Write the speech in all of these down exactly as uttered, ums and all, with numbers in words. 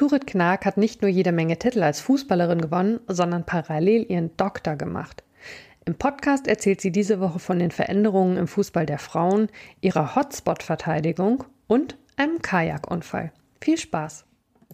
Turit Knag hat nicht nur jede Menge Titel als Fußballerin gewonnen, sondern parallel ihren Doktor gemacht. Im Podcast erzählt sie diese Woche von den Veränderungen im Fußball der Frauen, ihrer Hotspot-Verteidigung und einem Kajakunfall. Viel Spaß!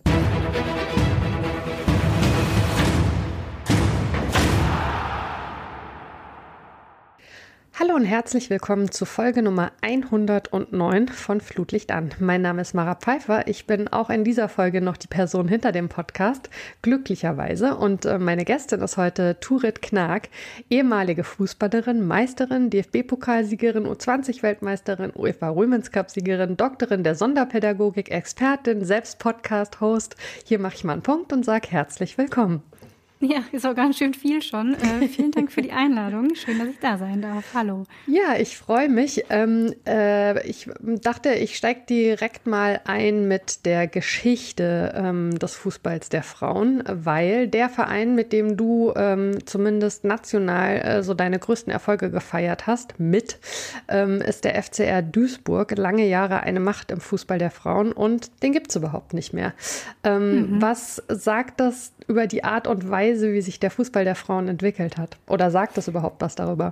Hallo und herzlich willkommen zu Folge Nummer hundertneun von Flutlicht an. Mein Name ist Mara Pfeiffer. Ich bin auch in dieser Folge noch die Person hinter dem Podcast, glücklicherweise. Und meine Gästin ist heute Turit Knag, ehemalige Fußballerin, Meisterin, D F B-Pokalsiegerin, U zwanzig Weltmeisterin, UEFA Women's Cup-Siegerin, Doktorin der Sonderpädagogik, Expertin, selbst Podcast-Host. Hier mache ich mal einen Punkt und sage herzlich willkommen. Ja, ist auch ganz schön viel schon. Äh, vielen Dank für die Einladung. Schön, dass ich da sein darf. Hallo. Ja, ich freue mich. Ähm, äh, ich dachte, ich steige direkt mal ein mit der Geschichte ähm, des Fußballs der Frauen, weil der Verein, mit dem du ähm, zumindest national äh, so deine größten Erfolge gefeiert hast, mit, ähm, ist der F C R Duisburg. Lange Jahre eine Macht im Fußball der Frauen und den gibt es überhaupt nicht mehr. Ähm, mhm. Was sagt das über die Art und Weise, wie sich der Fußball der Frauen entwickelt hat? Oder sagt das überhaupt was darüber?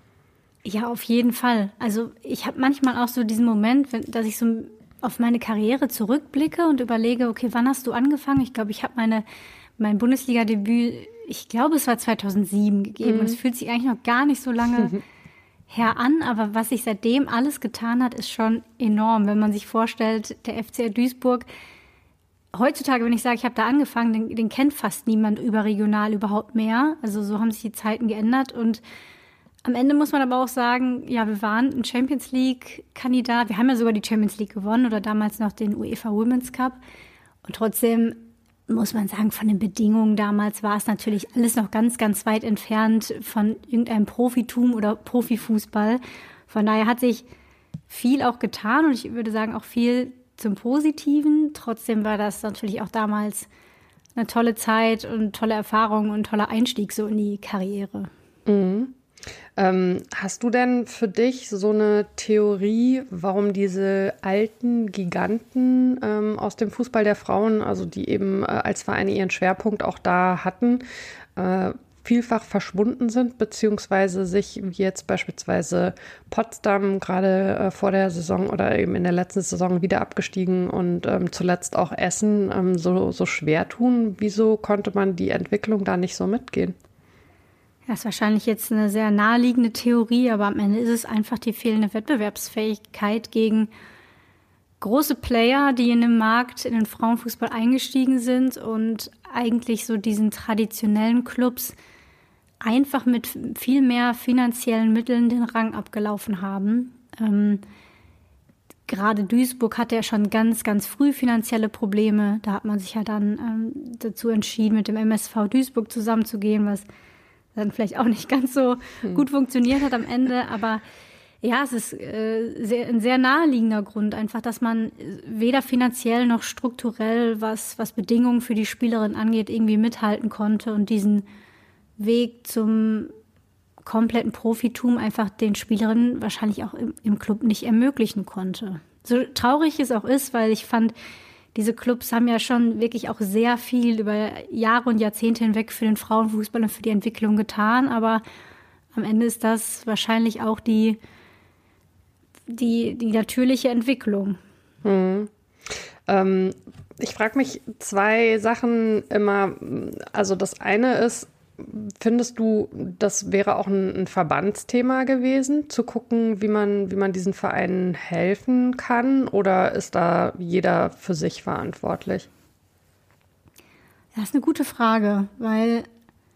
Ja, auf jeden Fall. Also ich habe manchmal auch so diesen Moment, wenn, dass ich so auf meine Karriere zurückblicke und überlege, okay, wann hast du angefangen? Ich glaube, ich habe meine mein Bundesliga-Debüt, ich glaube, es war zweitausendsieben gegeben. Mhm. Und es fühlt sich eigentlich noch gar nicht so lange her an. Aber was sich seitdem alles getan hat, ist schon enorm. Wenn man sich vorstellt, der F C R Duisburg, heutzutage, wenn ich sage, ich habe da angefangen, den, den kennt fast niemand überregional überhaupt mehr. Also so haben sich die Zeiten geändert. Und am Ende muss man aber auch sagen, ja, wir waren ein Champions-League-Kandidat. Wir haben ja sogar die Champions League gewonnen oder damals noch den UEFA Women's Cup. Und trotzdem muss man sagen, von den Bedingungen damals war es natürlich alles noch ganz, ganz weit entfernt von irgendeinem Profitum oder Profifußball. Von daher hat sich viel auch getan und ich würde sagen auch viel zum Positiven. Trotzdem war das natürlich auch damals eine tolle Zeit und tolle Erfahrung und ein toller Einstieg so in die Karriere. Mhm. Ähm, hast du denn für dich so eine Theorie, warum diese alten Giganten ähm, aus dem Fußball der Frauen, also die eben äh, als Vereine ihren Schwerpunkt auch da hatten, äh, vielfach verschwunden sind, beziehungsweise sich wie jetzt beispielsweise Potsdam gerade äh, vor der Saison oder eben in der letzten Saison wieder abgestiegen und ähm, zuletzt auch Essen ähm, so, so schwer tun? Wieso konnte man die Entwicklung da nicht so mitgehen? Das ist wahrscheinlich jetzt eine sehr naheliegende Theorie, aber am Ende ist es einfach die fehlende Wettbewerbsfähigkeit gegen große Player, die in den Markt, in den Frauenfußball eingestiegen sind und eigentlich so diesen traditionellen Clubs einfach mit viel mehr finanziellen Mitteln den Rang abgelaufen haben. Ähm, gerade Duisburg hatte ja schon ganz, ganz früh finanzielle Probleme. Da hat man sich ja dann ähm, dazu entschieden, mit dem M S V Duisburg zusammenzugehen, was dann vielleicht auch nicht ganz so hm. gut funktioniert hat am Ende. Aber ja, es ist äh, sehr, ein sehr naheliegender Grund, einfach, dass man weder finanziell noch strukturell, was, was Bedingungen für die Spielerin angeht, irgendwie mithalten konnte und diesen Weg zum kompletten Profitum einfach den Spielerinnen wahrscheinlich auch im, im Club nicht ermöglichen konnte. So traurig es auch ist, weil ich fand, diese Clubs haben ja schon wirklich auch sehr viel über Jahre und Jahrzehnte hinweg für den Frauenfußball und für die Entwicklung getan, aber am Ende ist das wahrscheinlich auch die Die, die natürliche Entwicklung. Hm. Ähm, ich frage mich zwei Sachen immer. Also das eine ist, findest du, das wäre auch ein, ein Verbandsthema gewesen, zu gucken, wie man, wie man diesen Vereinen helfen kann? Oder ist da jeder für sich verantwortlich? Das ist eine gute Frage, weil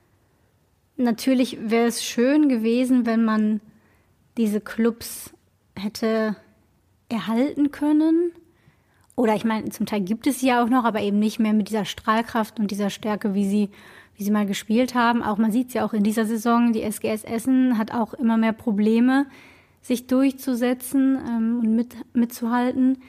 natürlich wäre es schön gewesen, wenn man diese Clubs hätte erhalten können. Oder ich meine, zum Teil gibt es sie ja auch noch, aber eben nicht mehr mit dieser Strahlkraft und dieser Stärke, wie sie, wie sie mal gespielt haben. Auch man sieht es ja auch in dieser Saison, die S G S Essen hat auch immer mehr Probleme, sich durchzusetzen ähm, und mit, mitzuhalten.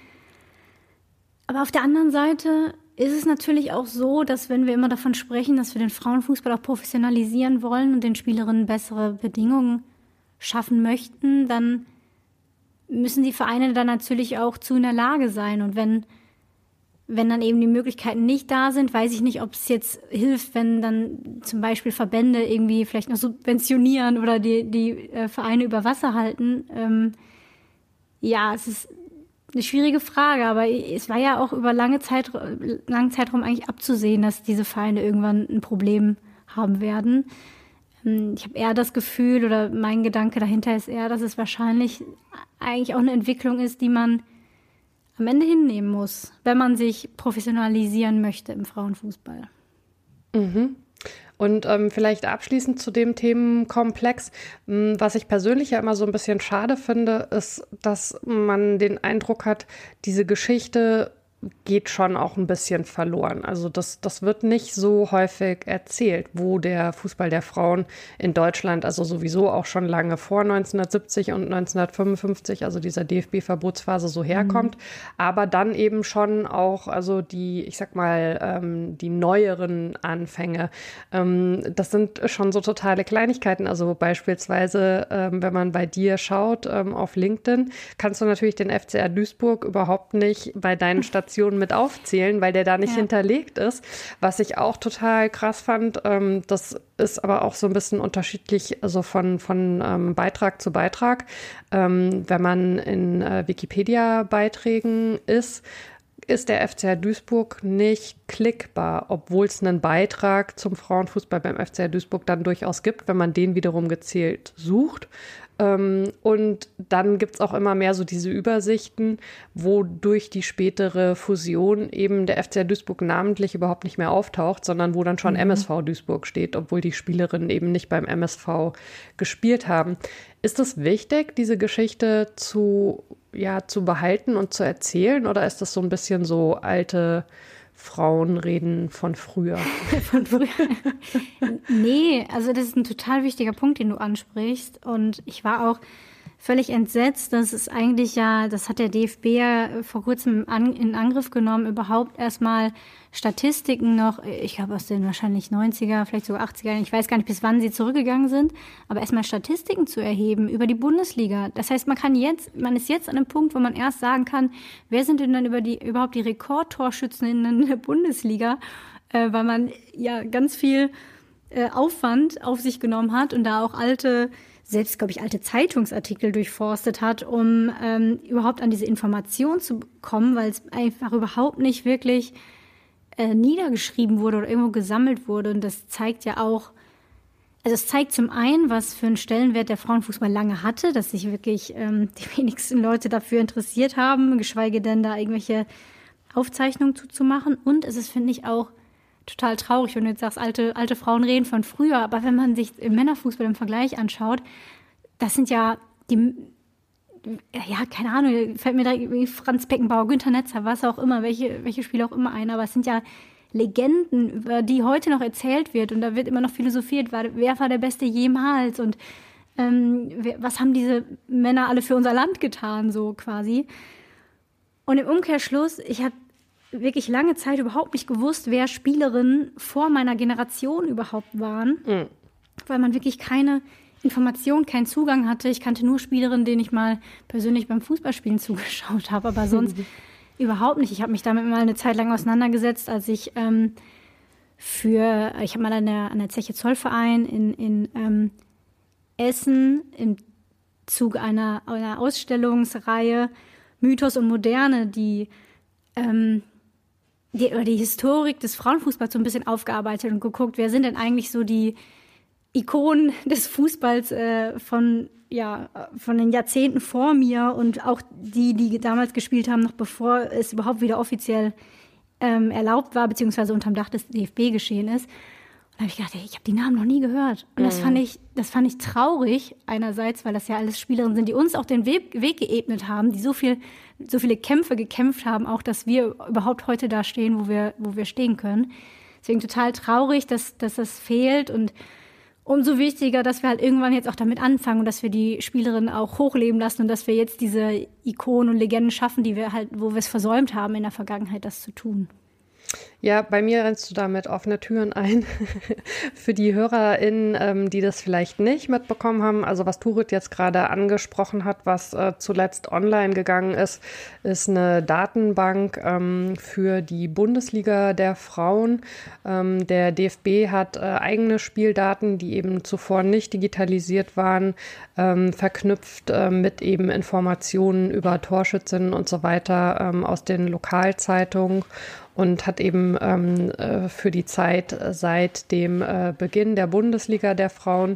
Aber auf der anderen Seite ist es natürlich auch so, dass wenn wir immer davon sprechen, dass wir den Frauenfußball auch professionalisieren wollen und den Spielerinnen bessere Bedingungen schaffen möchten, dann müssen die Vereine dann natürlich auch zu in der Lage sein. Und wenn wenn dann eben die Möglichkeiten nicht da sind, weiß ich nicht, ob es jetzt hilft, wenn dann zum Beispiel Verbände irgendwie vielleicht noch subventionieren oder die, die äh, Vereine über Wasser halten. Ähm, ja, es ist eine schwierige Frage, aber es war ja auch über lange Zeit, langen Zeitraum eigentlich abzusehen, dass diese Vereine irgendwann ein Problem haben werden. Ähm, ich habe eher das Gefühl, oder mein Gedanke dahinter ist eher, dass es wahrscheinlich eigentlich auch eine Entwicklung ist, die man am Ende hinnehmen muss, wenn man sich professionalisieren möchte im Frauenfußball. Mhm. Und ähm, vielleicht abschließend zu dem Themenkomplex, mh, was ich persönlich ja immer so ein bisschen schade finde, ist, dass man den Eindruck hat, diese Geschichte geht schon auch ein bisschen verloren. Also das, das wird nicht so häufig erzählt, wo der Fußball der Frauen in Deutschland, also sowieso auch schon lange vor neunzehnhundertsiebzig und neunzehnhundertfünfundfünfzig, also dieser D F B-Verbotsphase so herkommt, mhm. aber dann eben schon auch, also die, ich sag mal, ähm, die neueren Anfänge, ähm, das sind schon so totale Kleinigkeiten. Also beispielsweise, ähm, wenn man bei dir schaut ähm, auf LinkedIn, kannst du natürlich den F C R Duisburg überhaupt nicht bei deinen Stationen mit aufzählen, weil der da nicht ja. hinterlegt ist. Was ich auch total krass fand, ähm, das ist aber auch so ein bisschen unterschiedlich, also von, von ähm, Beitrag zu Beitrag. Ähm, wenn man in äh, Wikipedia-Beiträgen ist, ist der F C R Duisburg nicht klickbar, obwohl es einen Beitrag zum Frauenfußball beim F C R Duisburg dann durchaus gibt, wenn man den wiederum gezielt sucht. Ähm, und dann gibt's auch immer mehr so diese Übersichten, wo durch die spätere Fusion eben der F C R Duisburg namentlich überhaupt nicht mehr auftaucht, sondern wo dann schon mhm. M S V Duisburg steht, obwohl die Spielerinnen eben nicht beim M S V gespielt haben. Ist es wichtig, diese Geschichte zu, ja, zu behalten und zu erzählen, oder ist das so ein bisschen so alte Frauenreden von früher? Von früher? Nee, also das ist ein total wichtiger Punkt, den du ansprichst. Und ich war auch völlig entsetzt, dass es eigentlich ja, das hat der D F B ja vor kurzem an, in Angriff genommen, überhaupt erstmal Statistiken noch, ich glaube aus den wahrscheinlich neunziger, vielleicht sogar achtziger, ich weiß gar nicht, bis wann sie zurückgegangen sind, aber erstmal Statistiken zu erheben über die Bundesliga. Das heißt, man kann jetzt, man ist jetzt an einem Punkt, wo man erst sagen kann, wer sind denn dann über die, überhaupt die Rekordtorschützen in der Bundesliga, äh, weil man ja ganz viel äh, Aufwand auf sich genommen hat und da auch alte selbst, glaube ich, alte Zeitungsartikel durchforstet hat, um ähm, überhaupt an diese Information zu kommen, weil es einfach überhaupt nicht wirklich äh, niedergeschrieben wurde oder irgendwo gesammelt wurde. Und das zeigt ja auch, also es zeigt zum einen, was für einen Stellenwert der Frauenfußball lange hatte, dass sich wirklich ähm, die wenigsten Leute dafür interessiert haben, geschweige denn da irgendwelche Aufzeichnungen zuzumachen. Und es ist, finde ich, auch total traurig, wenn du jetzt sagst, alte, alte Frauen reden von früher, aber wenn man sich im Männerfußball im Vergleich anschaut, das sind ja die, ja, keine Ahnung, fällt mir da Franz Beckenbauer, Günther Netzer, was auch immer, welche, welche Spieler auch immer ein, aber es sind ja Legenden, über die heute noch erzählt wird und da wird immer noch philosophiert, wer war der Beste jemals und ähm, was haben diese Männer alle für unser Land getan, so quasi. Und im Umkehrschluss, ich habe wirklich lange Zeit überhaupt nicht gewusst, wer Spielerinnen vor meiner Generation überhaupt waren, mhm. weil man wirklich keine Information, keinen Zugang hatte. Ich kannte nur Spielerinnen, denen ich mal persönlich beim Fußballspielen zugeschaut habe, aber sonst überhaupt nicht. Ich habe mich damit mal eine Zeit lang auseinandergesetzt, als ich ähm, für, ich habe mal an der, an der Zeche Zollverein in, in ähm, Essen im Zuge einer, einer Ausstellungsreihe Mythos und Moderne, die ähm, Die, oder die Historik des Frauenfußballs so ein bisschen aufgearbeitet und geguckt, wer sind denn eigentlich so die Ikonen des Fußballs äh, von, ja, von den Jahrzehnten vor mir und auch die, die damals gespielt haben, noch bevor es überhaupt wieder offiziell ähm, erlaubt war, beziehungsweise unterm Dach des D F B geschehen ist. Und da habe ich gedacht, ey, ich habe die Namen noch nie gehört. Und das, mhm. fand ich, das fand ich traurig einerseits, weil das ja alles Spielerinnen sind, die uns auch den Weg, Weg geebnet haben, die so viel so viele Kämpfe gekämpft haben, auch dass wir überhaupt heute da stehen, wo wir, wo wir stehen können. Deswegen total traurig, dass, dass das fehlt und umso wichtiger, dass wir halt irgendwann jetzt auch damit anfangen und dass wir die Spielerinnen auch hochleben lassen und dass wir jetzt diese Ikonen und Legenden schaffen, die wir halt, wo wir es versäumt haben in der Vergangenheit, das zu tun. Ja, bei mir rennst du damit offene Türen ein. Für die HörerInnen, ähm, die das vielleicht nicht mitbekommen haben, also was Turit jetzt gerade angesprochen hat, was äh, zuletzt online gegangen ist, ist eine Datenbank ähm, für die Bundesliga der Frauen. Ähm, der D F B hat äh, eigene Spieldaten, die eben zuvor nicht digitalisiert waren, ähm, verknüpft äh, mit eben Informationen über Torschützinnen und so weiter ähm, aus den Lokalzeitungen. Und hat eben ähm, äh, für die Zeit seit dem äh, Beginn der Bundesliga der Frauen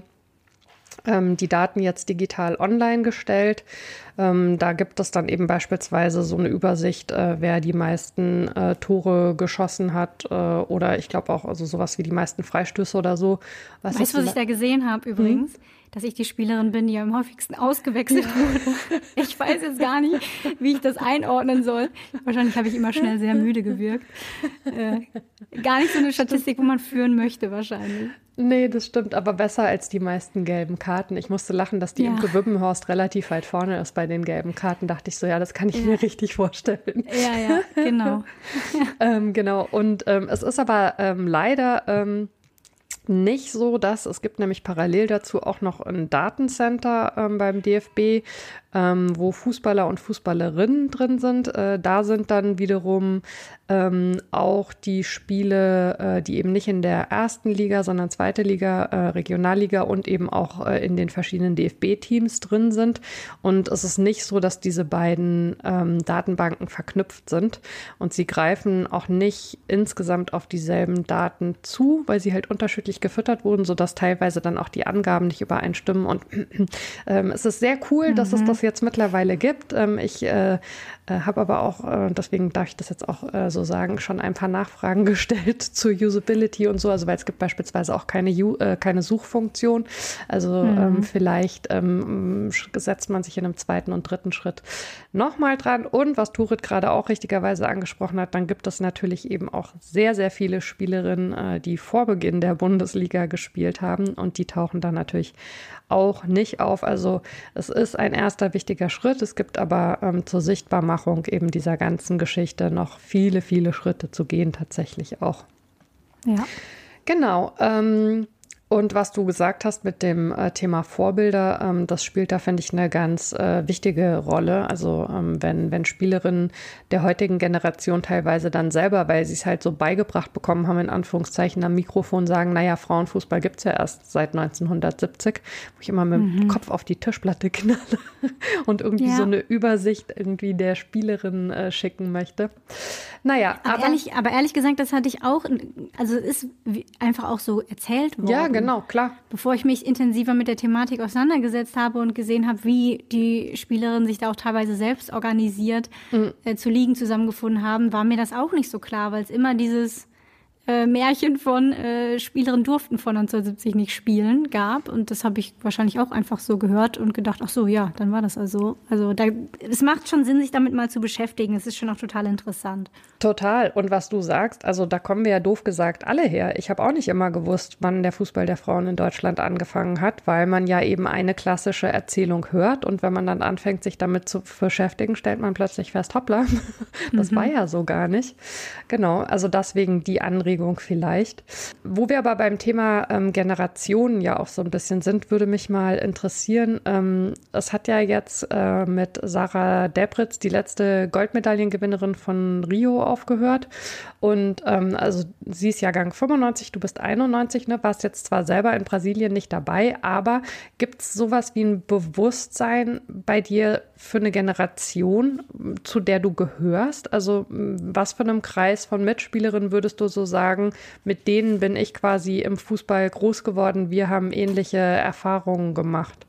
ähm, die Daten jetzt digital online gestellt. Ähm, da gibt es dann eben beispielsweise so eine Übersicht, äh, wer die meisten äh, Tore geschossen hat äh, oder ich glaube auch also sowas wie die meisten Freistöße oder so. Was weißt du, was ich da gesehen habe übrigens? Hm? Dass ich die Spielerin bin, die am häufigsten ausgewechselt ja. wurde. Ich weiß jetzt gar nicht, wie ich das einordnen soll. Wahrscheinlich habe ich immer schnell sehr müde gewirkt. Äh, gar nicht so eine Statistik, wo man führen möchte wahrscheinlich. Nee, das stimmt, aber besser als die meisten gelben Karten. Ich musste lachen, dass die ja. Imke Wübbenhorst relativ weit vorne ist bei den gelben Karten. Dachte ich so, ja, das kann ich ja. mir richtig vorstellen. Ja, ja, genau. ähm, genau, und ähm, es ist aber ähm, leider... Ähm, nicht so, dass es gibt nämlich parallel dazu auch noch ein Datencenter ähm, beim D F B, ähm, wo Fußballer und Fußballerinnen drin sind. Äh, da sind dann wiederum ähm, auch die Spiele, äh, die eben nicht in der ersten Liga, sondern zweite Liga, äh, Regionalliga und eben auch äh, in den verschiedenen D F B-Teams drin sind. Und es ist nicht so, dass diese beiden ähm, Datenbanken verknüpft sind. Und sie greifen auch nicht insgesamt auf dieselben Daten zu, weil sie halt unterschiedlich gefüttert wurden, sodass teilweise dann auch die Angaben nicht übereinstimmen. Und ähm, es ist sehr cool, mhm. dass es das jetzt mittlerweile gibt. Ähm, ich äh, habe aber auch, äh, deswegen darf ich das jetzt auch äh, so sagen, schon ein paar Nachfragen gestellt zur Usability und so, also weil es gibt beispielsweise auch keine, U- äh, keine Suchfunktion. Also mhm. ähm, vielleicht ähm, setzt man sich in einem zweiten und dritten Schritt nochmal dran. Und was Turit gerade auch richtigerweise angesprochen hat, dann gibt es natürlich eben auch sehr, sehr viele Spielerinnen, äh, die vor Beginn der Bundesliga gespielt haben und die tauchen dann natürlich auch nicht auf. Also es ist ein erster wichtiger Schritt. Es gibt aber ähm, zur Sichtbarmachung eben dieser ganzen Geschichte noch viele, viele Schritte zu gehen, tatsächlich auch. Ja. Genau. Ähm, Und was du gesagt hast mit dem äh, Thema Vorbilder, ähm, das spielt da, finde ich, eine ganz äh, wichtige Rolle. Also ähm, wenn, wenn Spielerinnen der heutigen Generation teilweise dann selber, weil sie es halt so beigebracht bekommen haben, in Anführungszeichen am Mikrofon sagen, naja, Frauenfußball gibt es ja erst seit neunzehnhundertsiebzig, wo ich immer mit mhm. dem Kopf auf die Tischplatte knalle und irgendwie ja. so eine Übersicht irgendwie der Spielerin äh, schicken möchte. Naja, aber, aber, ehrlich, aber ehrlich gesagt, das hatte ich auch, also ist einfach auch so erzählt worden. Ja, genau. Genau, klar. Bevor ich mich intensiver mit der Thematik auseinandergesetzt habe und gesehen habe, wie die Spielerinnen sich da auch teilweise selbst organisiert mhm. äh, zu Ligen zusammengefunden haben, war mir das auch nicht so klar, weil es immer dieses äh, Märchen von äh, Spielerinnen durften von neunzehnhundertsiebzig nicht spielen gab. Und das habe ich wahrscheinlich auch einfach so gehört und gedacht, ach so, ja, dann war das also. Also da, es macht schon Sinn, sich damit mal zu beschäftigen. Es ist schon auch total interessant. Total. Und was du sagst, also da kommen wir ja doof gesagt alle her. Ich habe auch nicht immer gewusst, wann der Fußball der Frauen in Deutschland angefangen hat, weil man ja eben eine klassische Erzählung hört. Und wenn man dann anfängt, sich damit zu beschäftigen, stellt man plötzlich fest, hoppla, das mhm. war ja so gar nicht. Genau, also deswegen die Anregung vielleicht. Wo wir aber beim Thema ähm, Generationen ja auch so ein bisschen sind, würde mich mal interessieren. Ähm, es hat ja jetzt äh, mit Sarah Debritz, die letzte Goldmedaillengewinnerin von Rio, aufgehört. Und ähm, also sie ist Jahrgang fünfundneunzig, du bist einundneunzig, ne? Warst jetzt zwar selber in Brasilien nicht dabei, aber gibt es sowas wie ein Bewusstsein bei dir für eine Generation, zu der du gehörst? Also was für einem Kreis von Mitspielerinnen würdest du so sagen, mit denen bin ich quasi im Fußball groß geworden, wir haben ähnliche Erfahrungen gemacht?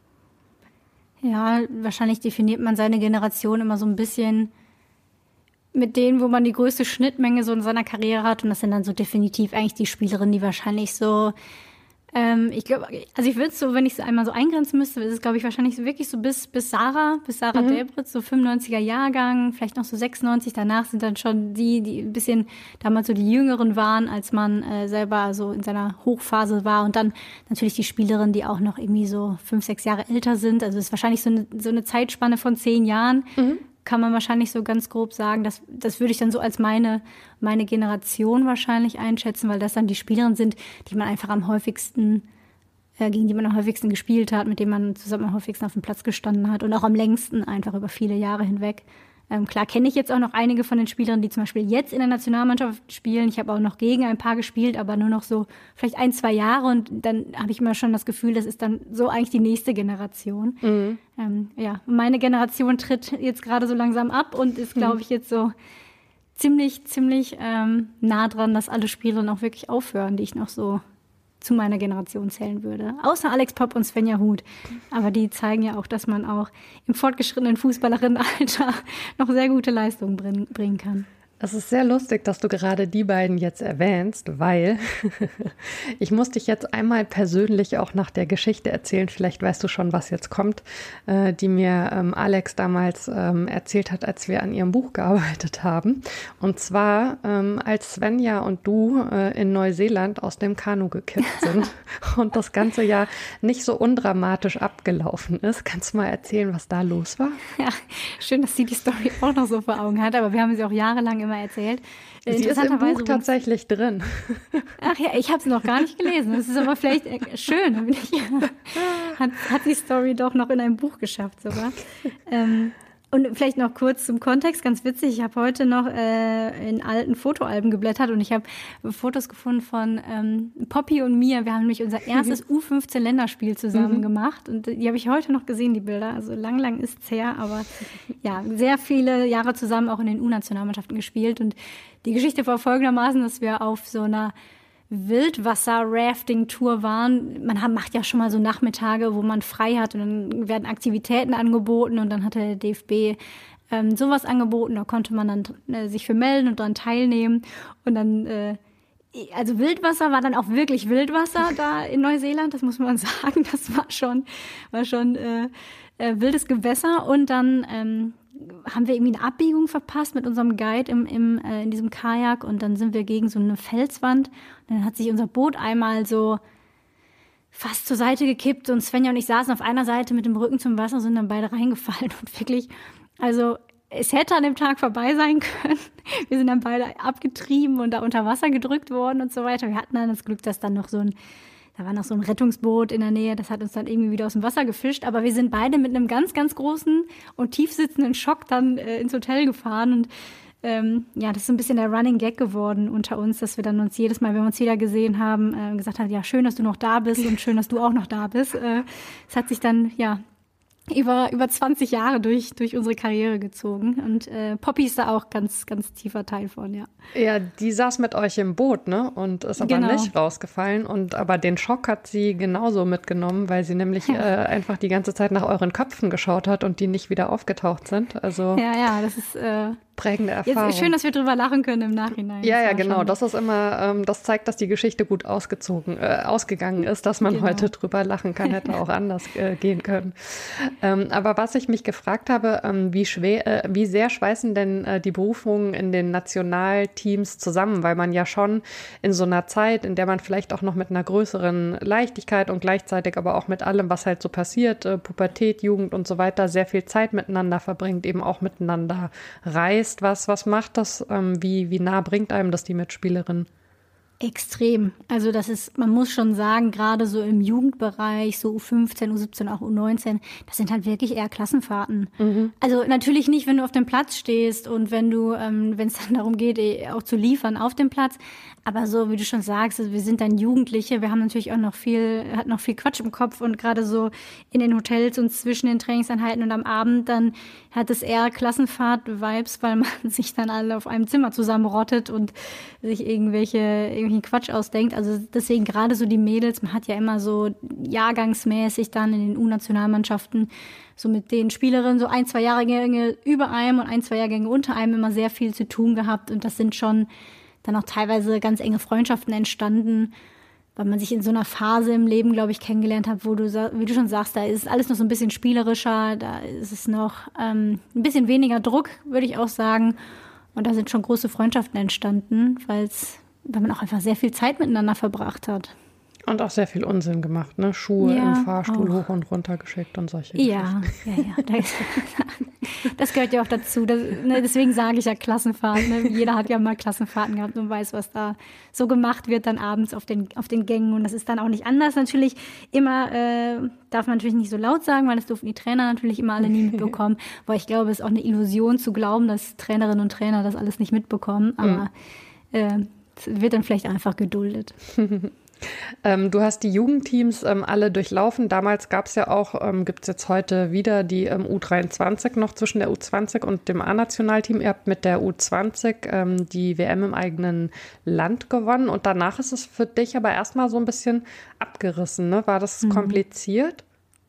Ja, wahrscheinlich definiert man seine Generation immer so ein bisschen mit denen, wo man die größte Schnittmenge so in seiner Karriere hat. Und das sind dann so definitiv eigentlich die Spielerinnen, die wahrscheinlich so, ähm, ich glaube, also ich würde es so, wenn ich es einmal so eingrenzen müsste, ist es, glaube ich, wahrscheinlich so wirklich so bis, bis Sarah, bis Sarah mhm. Debritz, so fünfundneunziger Jahrgang, vielleicht noch so sechsundneunzig. Danach sind dann schon die, die ein bisschen damals so die Jüngeren waren, als man äh, selber so in seiner Hochphase war. Und dann natürlich die Spielerinnen, die auch noch irgendwie so fünf, sechs Jahre älter sind. Also es ist wahrscheinlich so eine, so eine Zeitspanne von zehn Jahren. Mhm. kann man wahrscheinlich so ganz grob sagen, dass, das würde ich dann so als meine, meine Generation wahrscheinlich einschätzen, weil das dann die Spielerinnen sind, die man einfach am häufigsten, äh, gegen die man am häufigsten gespielt hat, mit denen man zusammen am häufigsten auf dem Platz gestanden hat und auch am längsten einfach über viele Jahre hinweg. Ähm, klar kenne ich jetzt auch noch einige von den Spielerinnen, die zum Beispiel jetzt in der Nationalmannschaft spielen. Ich habe auch noch gegen ein paar gespielt, aber nur noch so vielleicht ein, zwei Jahre. Und dann habe ich immer schon das Gefühl, das ist dann so eigentlich die nächste Generation. Mhm. Ähm, ja, meine Generation tritt jetzt gerade so langsam ab und ist, glaube ich, jetzt so ziemlich, ziemlich ähm, nah dran, dass alle Spielerinnen auch wirklich aufhören, die ich noch so zu meiner Generation zählen würde. Außer Alex Popp und Svenja Huth. Aber die zeigen ja auch, dass man auch im fortgeschrittenen Fußballerinnenalter noch sehr gute Leistungen bring, bringen kann. Es ist sehr lustig, dass du gerade die beiden jetzt erwähnst, weil ich muss dich jetzt einmal persönlich auch nach der Geschichte erzählen. Vielleicht weißt du schon, was jetzt kommt, äh, die mir ähm, Alex damals ähm, erzählt hat, als wir an ihrem Buch gearbeitet haben. Und zwar, ähm, als Svenja und du äh, in Neuseeland aus dem Kanu gekippt sind und das ganze Jahr nicht so undramatisch abgelaufen ist. Kannst du mal erzählen, was da los war? Ja, schön, dass sie die Story auch noch so vor Augen hat, aber wir haben sie auch jahrelang immer erzählt. Sie ist im Buch tatsächlich drin. Ach ja, ich habe es noch gar nicht gelesen. Das ist aber vielleicht schön. Ich, hat, hat die Story doch noch in einem Buch geschafft sogar. Ähm, und vielleicht noch kurz zum Kontext, ganz witzig, ich habe heute noch äh, in alten Fotoalben geblättert und ich habe Fotos gefunden von ähm, Poppy und mir. Wir haben nämlich unser erstes U fünfzehn Länderspiel zusammen mhm. gemacht und die habe ich heute noch gesehen, die Bilder. Also lang, lang ist's her, aber ja, sehr viele Jahre zusammen auch in den U-Nationalmannschaften gespielt. Und die Geschichte war folgendermaßen, dass wir auf so einer Wildwasser-Rafting-Tour waren. Man macht ja schon mal so Nachmittage, wo man frei hat und dann werden Aktivitäten angeboten und dann hat der D F B ähm, sowas angeboten. Da konnte man dann äh, sich für melden und dann teilnehmen. Und dann, äh, also Wildwasser war dann auch wirklich Wildwasser da in Neuseeland, das muss man sagen. Das war schon, war schon äh, äh, wildes Gewässer. Und dann ähm, haben wir irgendwie eine Abbiegung verpasst mit unserem Guide im, im, äh, in diesem Kajak und dann sind wir gegen so eine Felswand und dann hat sich unser Boot einmal so fast zur Seite gekippt und Svenja und ich saßen auf einer Seite mit dem Rücken zum Wasser, sind dann beide reingefallen und wirklich, also es hätte an dem Tag vorbei sein können. Wir sind dann beide abgetrieben und da unter Wasser gedrückt worden und so weiter. Wir hatten dann das Glück, dass dann noch so ein Da war noch so ein Rettungsboot in der Nähe, das hat uns dann irgendwie wieder aus dem Wasser gefischt. Aber wir sind beide mit einem ganz, ganz großen und tiefsitzenden Schock dann äh, ins Hotel gefahren. Und ähm, ja, das ist so ein bisschen der Running Gag geworden unter uns, dass wir dann uns jedes Mal, wenn wir uns wieder gesehen haben, äh, gesagt haben, ja, schön, dass du noch da bist und schön, dass du auch noch da bist. Äh, es hat sich dann, ja, über über zwanzig Jahre durch durch unsere Karriere gezogen und äh, Poppy ist da auch ganz ganz tiefer Teil von, ja. Ja, die saß mit euch im Boot, ne, und ist aber genau. nicht rausgefallen und aber den Schock hat sie genauso mitgenommen, weil sie nämlich äh, einfach die ganze Zeit nach euren Köpfen geschaut hat und die nicht wieder aufgetaucht sind. Also ja, ja, das ist äh, prägende Erfahrung. Jetzt, schön, dass wir drüber lachen können im Nachhinein. Ja, ja, genau. Das ist immer, ähm, das zeigt, dass die Geschichte gut ausgezogen, äh, ausgegangen ist, dass man genau. heute drüber lachen kann, hätte auch anders äh, gehen können. Ähm, aber was ich mich gefragt habe, ähm, wie schwer, äh, wie sehr schweißen denn äh, die Berufungen in den Nationalteams zusammen, weil man ja schon in so einer Zeit, in der man vielleicht auch noch mit einer größeren Leichtigkeit und gleichzeitig aber auch mit allem, was halt so passiert, äh, Pubertät, Jugend und so weiter, sehr viel Zeit miteinander verbringt, eben auch miteinander reist. Was, was macht das? Ähm, wie, wie nah bringt einem das die Mitspielerin? Extrem. Also das ist, man muss schon sagen, gerade so im Jugendbereich, so U fünfzehn, U siebzehn, auch U neunzehn, das sind halt wirklich eher Klassenfahrten. Mhm. Also natürlich nicht, wenn du auf dem Platz stehst und wenn du, ähm, wenn es dann darum geht, auch zu liefern auf dem Platz. Aber so, wie du schon sagst, also wir sind dann Jugendliche, wir haben natürlich auch noch viel, hat noch viel Quatsch im Kopf und gerade so in den Hotels und zwischen den Trainingseinheiten und am Abend, dann hat es eher Klassenfahrt-Vibes, weil man sich dann alle auf einem Zimmer zusammenrottet und sich irgendwelche, irgendwelchen Quatsch ausdenkt. Also deswegen gerade so die Mädels, man hat ja immer so jahrgangsmäßig dann in den U-Nationalmannschaften so mit den Spielerinnen so ein, zwei Jahrgänge über einem und ein, zwei Jahrgänge unter einem immer sehr viel zu tun gehabt und das sind schon dann auch teilweise ganz enge Freundschaften entstanden, weil man sich in so einer Phase im Leben, glaube ich, kennengelernt hat, wo du, wie du schon sagst, da ist alles noch so ein bisschen spielerischer, da ist es noch ähm, ein bisschen weniger Druck, würde ich auch sagen. Und da sind schon große Freundschaften entstanden, weil's, weil man auch einfach sehr viel Zeit miteinander verbracht hat. Und auch sehr viel Unsinn gemacht, ne? Schuhe Ja, im Fahrstuhl auch. hoch und runter geschickt und solche Ja, ja, ja. Das, das gehört ja auch dazu. Das, ne, deswegen sage ich ja Klassenfahrt. Ne? Jeder hat ja mal Klassenfahrten gehabt und weiß, was da so gemacht wird dann abends auf den, auf den Gängen. Und das ist dann auch nicht anders. Natürlich immer, äh, darf man natürlich nicht so laut sagen, weil das durften die Geschichten. Trainer natürlich immer alle nie mitbekommen. Weil ich glaube, es ist auch eine Illusion zu glauben, dass Trainerinnen und Trainer das alles nicht mitbekommen. Aber mhm. äh, es wird dann vielleicht einfach geduldet. Ähm, du hast die Jugendteams ähm, alle durchlaufen. Damals gab es ja auch, ähm, gibt es jetzt heute wieder die ähm, U dreiundzwanzig noch zwischen der U zwanzig und dem A-Nationalteam. Ihr habt mit der U zwanzig ähm, die W M im eigenen Land gewonnen und danach ist es für dich aber erstmal so ein bisschen abgerissen, ne? War das mhm. kompliziert?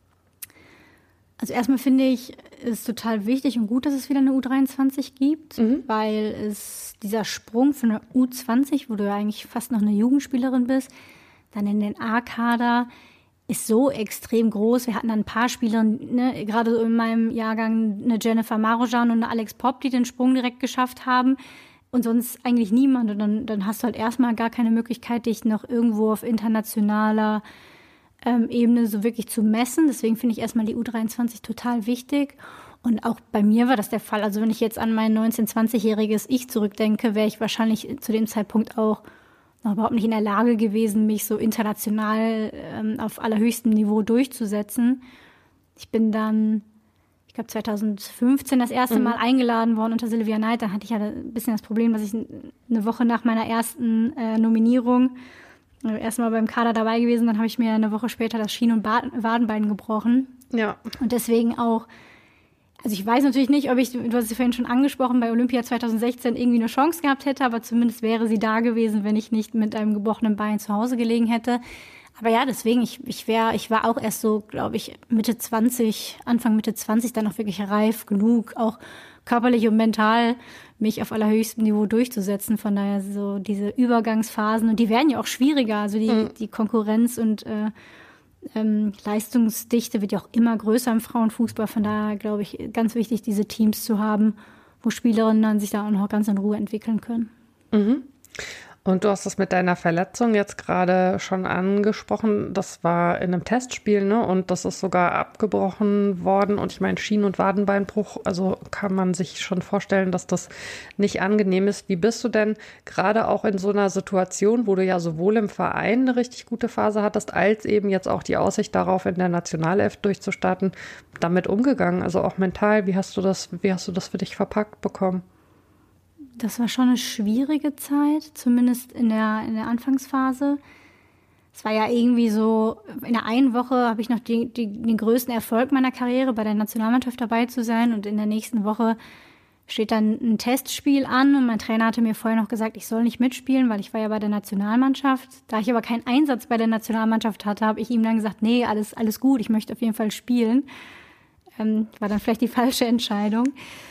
Also erstmal finde ich es total wichtig und gut, dass es wieder eine U dreiundzwanzig gibt, mhm. weil es dieser Sprung von der U zwanzig, wo du ja eigentlich fast noch eine Jugendspielerin bist, dann in den A-Kader ist so extrem groß. Wir hatten dann ein paar Spielerinnen, ne, gerade so in meinem Jahrgang eine Jennifer Marojan und eine Alex Popp, die den Sprung direkt geschafft haben und sonst eigentlich niemand. Und dann, dann hast du halt erstmal gar keine Möglichkeit, dich noch irgendwo auf internationaler ähm, Ebene so wirklich zu messen. Deswegen finde ich erstmal die U dreiundzwanzig total wichtig. Und auch bei mir war das der Fall. Also wenn ich jetzt an mein neunzehn-, zwanzigjähriges Ich zurückdenke, wäre ich wahrscheinlich zu dem Zeitpunkt auch noch überhaupt nicht in der Lage gewesen, mich so international ähm, auf allerhöchstem Niveau durchzusetzen. Ich bin dann, ich glaube zweitausendfünfzehn das erste mhm. Mal eingeladen worden unter Silvia Neid. Da hatte ich ja ein bisschen das Problem, dass ich eine Woche nach meiner ersten äh, Nominierung äh, erstmal beim Kader dabei gewesen, dann habe ich mir eine Woche später das Schien- und Bad- Wadenbein gebrochen. Ja. Und deswegen auch, also ich weiß natürlich nicht, ob ich, du hast es vorhin schon angesprochen, bei Olympia zweitausendsechzehn irgendwie eine Chance gehabt hätte, aber zumindest wäre sie da gewesen, wenn ich nicht mit einem gebrochenen Bein zu Hause gelegen hätte. Aber ja, deswegen, ich, ich wäre, ich war auch erst so, glaube ich, Mitte zwanzig, Anfang Mitte zwanzig dann auch wirklich reif genug, auch körperlich und mental mich auf allerhöchstem Niveau durchzusetzen. Von daher so diese Übergangsphasen, und die werden ja auch schwieriger, also die, mhm. die Konkurrenz und äh, Ähm, Leistungsdichte wird ja auch immer größer im Frauenfußball. Von daher glaube ich, ganz wichtig, diese Teams zu haben, wo Spielerinnen dann sich da auch noch ganz in Ruhe entwickeln können. Mhm. Und du hast das mit deiner Verletzung jetzt gerade schon angesprochen. Das war in einem Testspiel, ne? Und das ist sogar abgebrochen worden. Und ich meine, Schien- und Wadenbeinbruch, also kann man sich schon vorstellen, dass das nicht angenehm ist. Wie bist du denn gerade auch in so einer Situation, wo du ja sowohl im Verein eine richtig gute Phase hattest, als eben jetzt auch die Aussicht darauf, in der Nationalelf durchzustarten, damit umgegangen? Also auch mental, wie hast du das, wie hast du das für dich verpackt bekommen? Das war schon eine schwierige Zeit, zumindest in der, in der Anfangsphase. Es war ja irgendwie so, in der einen Woche habe ich noch die, die, den größten Erfolg meiner Karriere, bei der Nationalmannschaft dabei zu sein. Und in der nächsten Woche steht dann ein Testspiel an. Und mein Trainer hatte mir vorher noch gesagt, ich soll nicht mitspielen, weil ich war ja bei der Nationalmannschaft. Da ich aber keinen Einsatz bei der Nationalmannschaft hatte, habe ich ihm dann gesagt, nee, alles, alles gut, ich möchte auf jeden Fall spielen. Ähm, war dann vielleicht die falsche Entscheidung.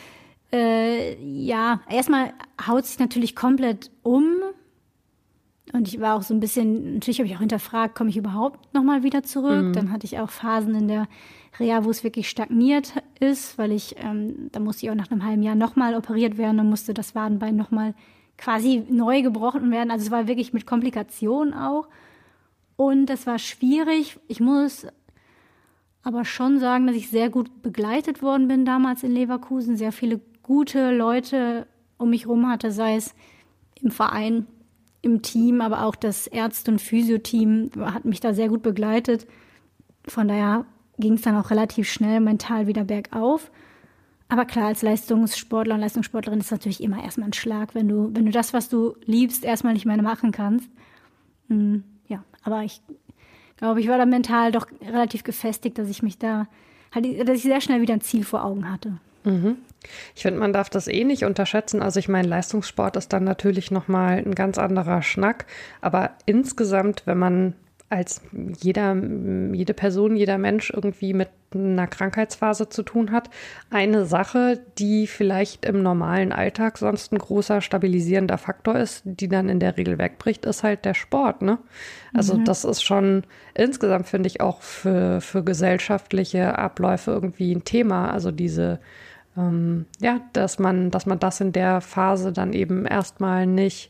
Äh, ja, erstmal haut sich natürlich komplett um. Und ich war auch so ein bisschen, natürlich habe ich auch hinterfragt, komme ich überhaupt nochmal wieder zurück? Mhm. Dann hatte ich auch Phasen in der Reha, wo es wirklich stagniert ist, weil ich, ähm, da musste ich auch nach einem halben Jahr nochmal operiert werden und musste das Wadenbein nochmal quasi neu gebrochen werden. Also es war wirklich mit Komplikationen auch. Und das war schwierig. Ich muss aber schon sagen, dass ich sehr gut begleitet worden bin damals in Leverkusen. Sehr viele gute Leute um mich rum hatte, sei es im Verein, im Team, aber auch das Ärzte- und Physio-Team hat mich da sehr gut begleitet. Von daher ging es dann auch relativ schnell mental wieder bergauf. Aber klar, als Leistungssportler und Leistungssportlerin ist es natürlich immer erstmal ein Schlag, wenn du, wenn du das, was du liebst, erstmal nicht mehr machen kannst. Hm, ja, aber ich glaube, ich war da mental doch relativ gefestigt, dass ich mich da, dass ich sehr schnell wieder ein Ziel vor Augen hatte. Mhm. Ich finde, man darf das eh nicht unterschätzen. Also ich meine, Leistungssport ist dann natürlich nochmal ein ganz anderer Schnack. Aber insgesamt, wenn man als jeder, jede Person, jeder Mensch irgendwie mit einer Krankheitsphase zu tun hat, eine Sache, die vielleicht im normalen Alltag sonst ein großer stabilisierender Faktor ist, die dann in der Regel wegbricht, ist halt der Sport, ne? Also mhm. das ist schon insgesamt, finde ich, auch für, für gesellschaftliche Abläufe irgendwie ein Thema. Also diese Ähm, ja, dass man, dass man das in der Phase dann eben erstmal nicht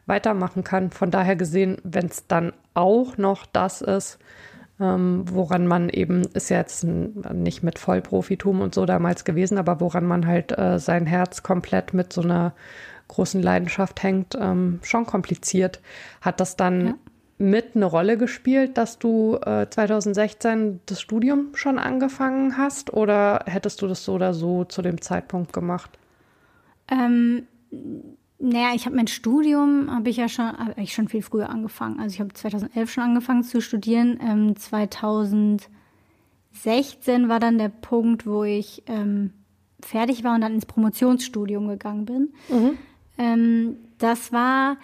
weitermachen kann. Von daher gesehen, wenn es dann auch noch das ist, ähm, woran man eben, ist ja jetzt ein, nicht mit Vollprofitum und so damals gewesen, aber woran man halt äh, sein Herz komplett mit so einer großen Leidenschaft hängt, ähm, schon kompliziert. Hat das dann ja. mit eine Rolle gespielt, dass du äh, zwanzig sechzehn das Studium schon angefangen hast, oder hättest du das so oder so zu dem Zeitpunkt gemacht? Ähm, naja, ich habe mein Studium, habe ich ja schon, hab ich schon viel früher angefangen. Also ich habe zwanzig elf schon angefangen zu studieren. Ähm, zwanzig sechzehn war dann der Punkt, wo ich ähm, fertig war und dann ins Promotionsstudium gegangen bin. Mhm. Ähm, das war,